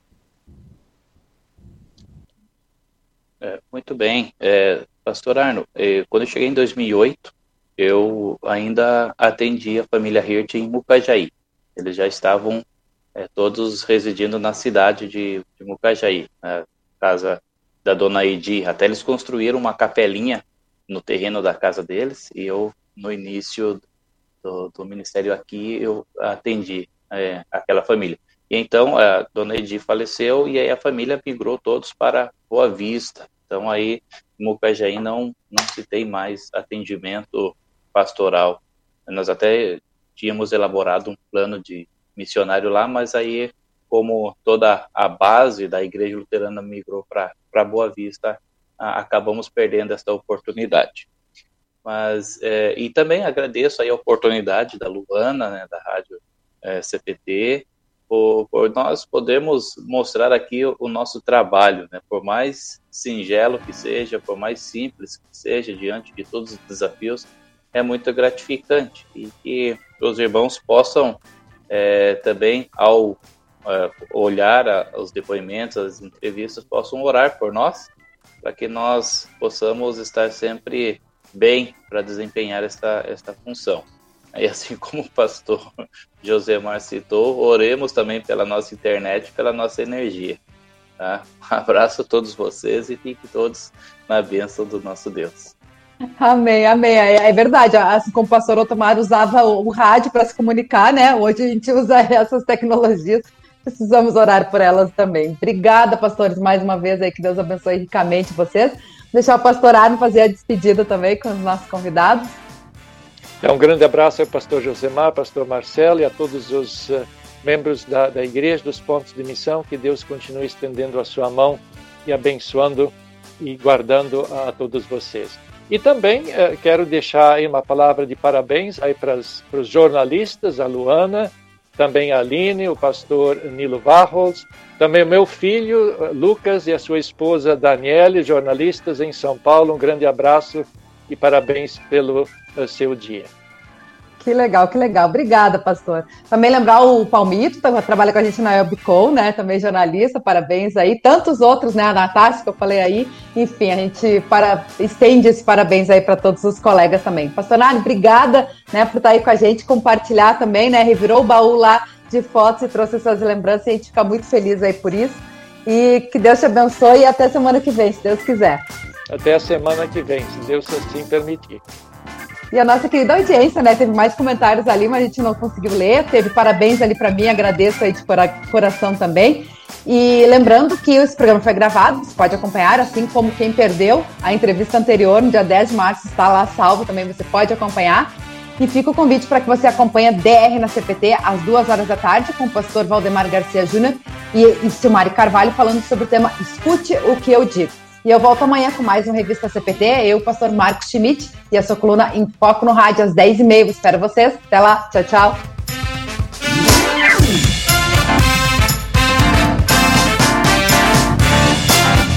C: É, muito bem. É, Pastor Arno, é, quando eu cheguei em dois mil e oito, eu ainda atendi a família Hirt em Mucajaí. Eles já estavam é, todos residindo na cidade de, de Mucajaí, na casa da dona Edi. Até eles construíram uma capelinha no terreno da casa deles, e eu, no início do, do ministério aqui, eu atendi é, aquela família. E então a dona Edi faleceu, e aí a família migrou todos para Boa Vista. Então aí em Mucajaí não, não se tem mais atendimento pastoral. Nós até tínhamos elaborado um plano de missionário lá, mas aí, como toda a base da Igreja Luterana migrou para Boa Vista, a, acabamos perdendo essa oportunidade. Mas, é, e também agradeço aí a oportunidade da Luana, né, da Rádio é, C P T, por, por nós podermos mostrar aqui o, o nosso trabalho, né, por mais singelo que seja, por mais simples que seja, diante de todos os desafios, é muito gratificante, e que os irmãos possam é, também, ao é, olhar a, os depoimentos, as entrevistas, possam orar por nós, para que nós possamos estar sempre bem para desempenhar esta, esta função. E assim como o pastor Josemar citou, oremos também pela nossa internet, pela nossa energia. Tá? Um abraço a todos vocês e fiquem todos na bênção do nosso Deus.
A: Amém, amém. É verdade, assim como o pastor Otomar usava o rádio para se comunicar, né? Hoje a gente usa essas tecnologias, precisamos orar por elas também. Obrigada, pastores, mais uma vez aí, que Deus abençoe ricamente vocês. Deixar o pastor Arno fazer a despedida também com os nossos convidados.
E: Um grande abraço ao pastor Josemar, pastor Marcelo e a todos os uh, membros da, da Igreja dos Pontos de Missão. Que Deus continue estendendo a sua mão e abençoando e guardando a, a todos vocês. E também uh, quero deixar aí uma palavra de parabéns aí para os jornalistas, a Luana, também a Aline, o pastor Nilo Varros, também o meu filho uh, Lucas e a sua esposa Daniele, jornalistas em São Paulo. Um grande abraço e parabéns pelo uh, seu dia.
A: Que legal, que legal. Obrigada, pastor. Também lembrar o Palmito, que trabalha com a gente na Elbicon, né? Também jornalista, parabéns aí. Tantos outros, né? A Natasha, que eu falei aí. Enfim, a gente para, estende esse parabéns aí para todos os colegas também. Pastor Nari, obrigada, né, por estar aí com a gente, compartilhar também, né? Revirou o baú lá de fotos e trouxe essas lembranças, e a gente fica muito feliz aí por isso. E que Deus te abençoe e até semana que vem, se Deus quiser.
E: Até a semana que vem, se Deus assim permitir.
A: E a nossa querida audiência, né? Teve mais comentários ali, mas a gente não conseguiu ler. Teve parabéns ali para mim, agradeço aí de coração também. E lembrando que esse programa foi gravado, você pode acompanhar, assim como quem perdeu a entrevista anterior, no dia dez de março, está lá salvo, também você pode acompanhar. E fica o convite para que você acompanhe a D R na C P T às duas horas da tarde, com o pastor Valdemar Garcia Júnior e, e Silmari Carvalho, falando sobre o tema Escute o que eu digo. E eu volto amanhã com mais um Revista C P T, eu, o pastor Marcos Schmidt, e a sua coluna Em Foco no Rádio, às dez e meia. Espero vocês. Até lá. Tchau, tchau.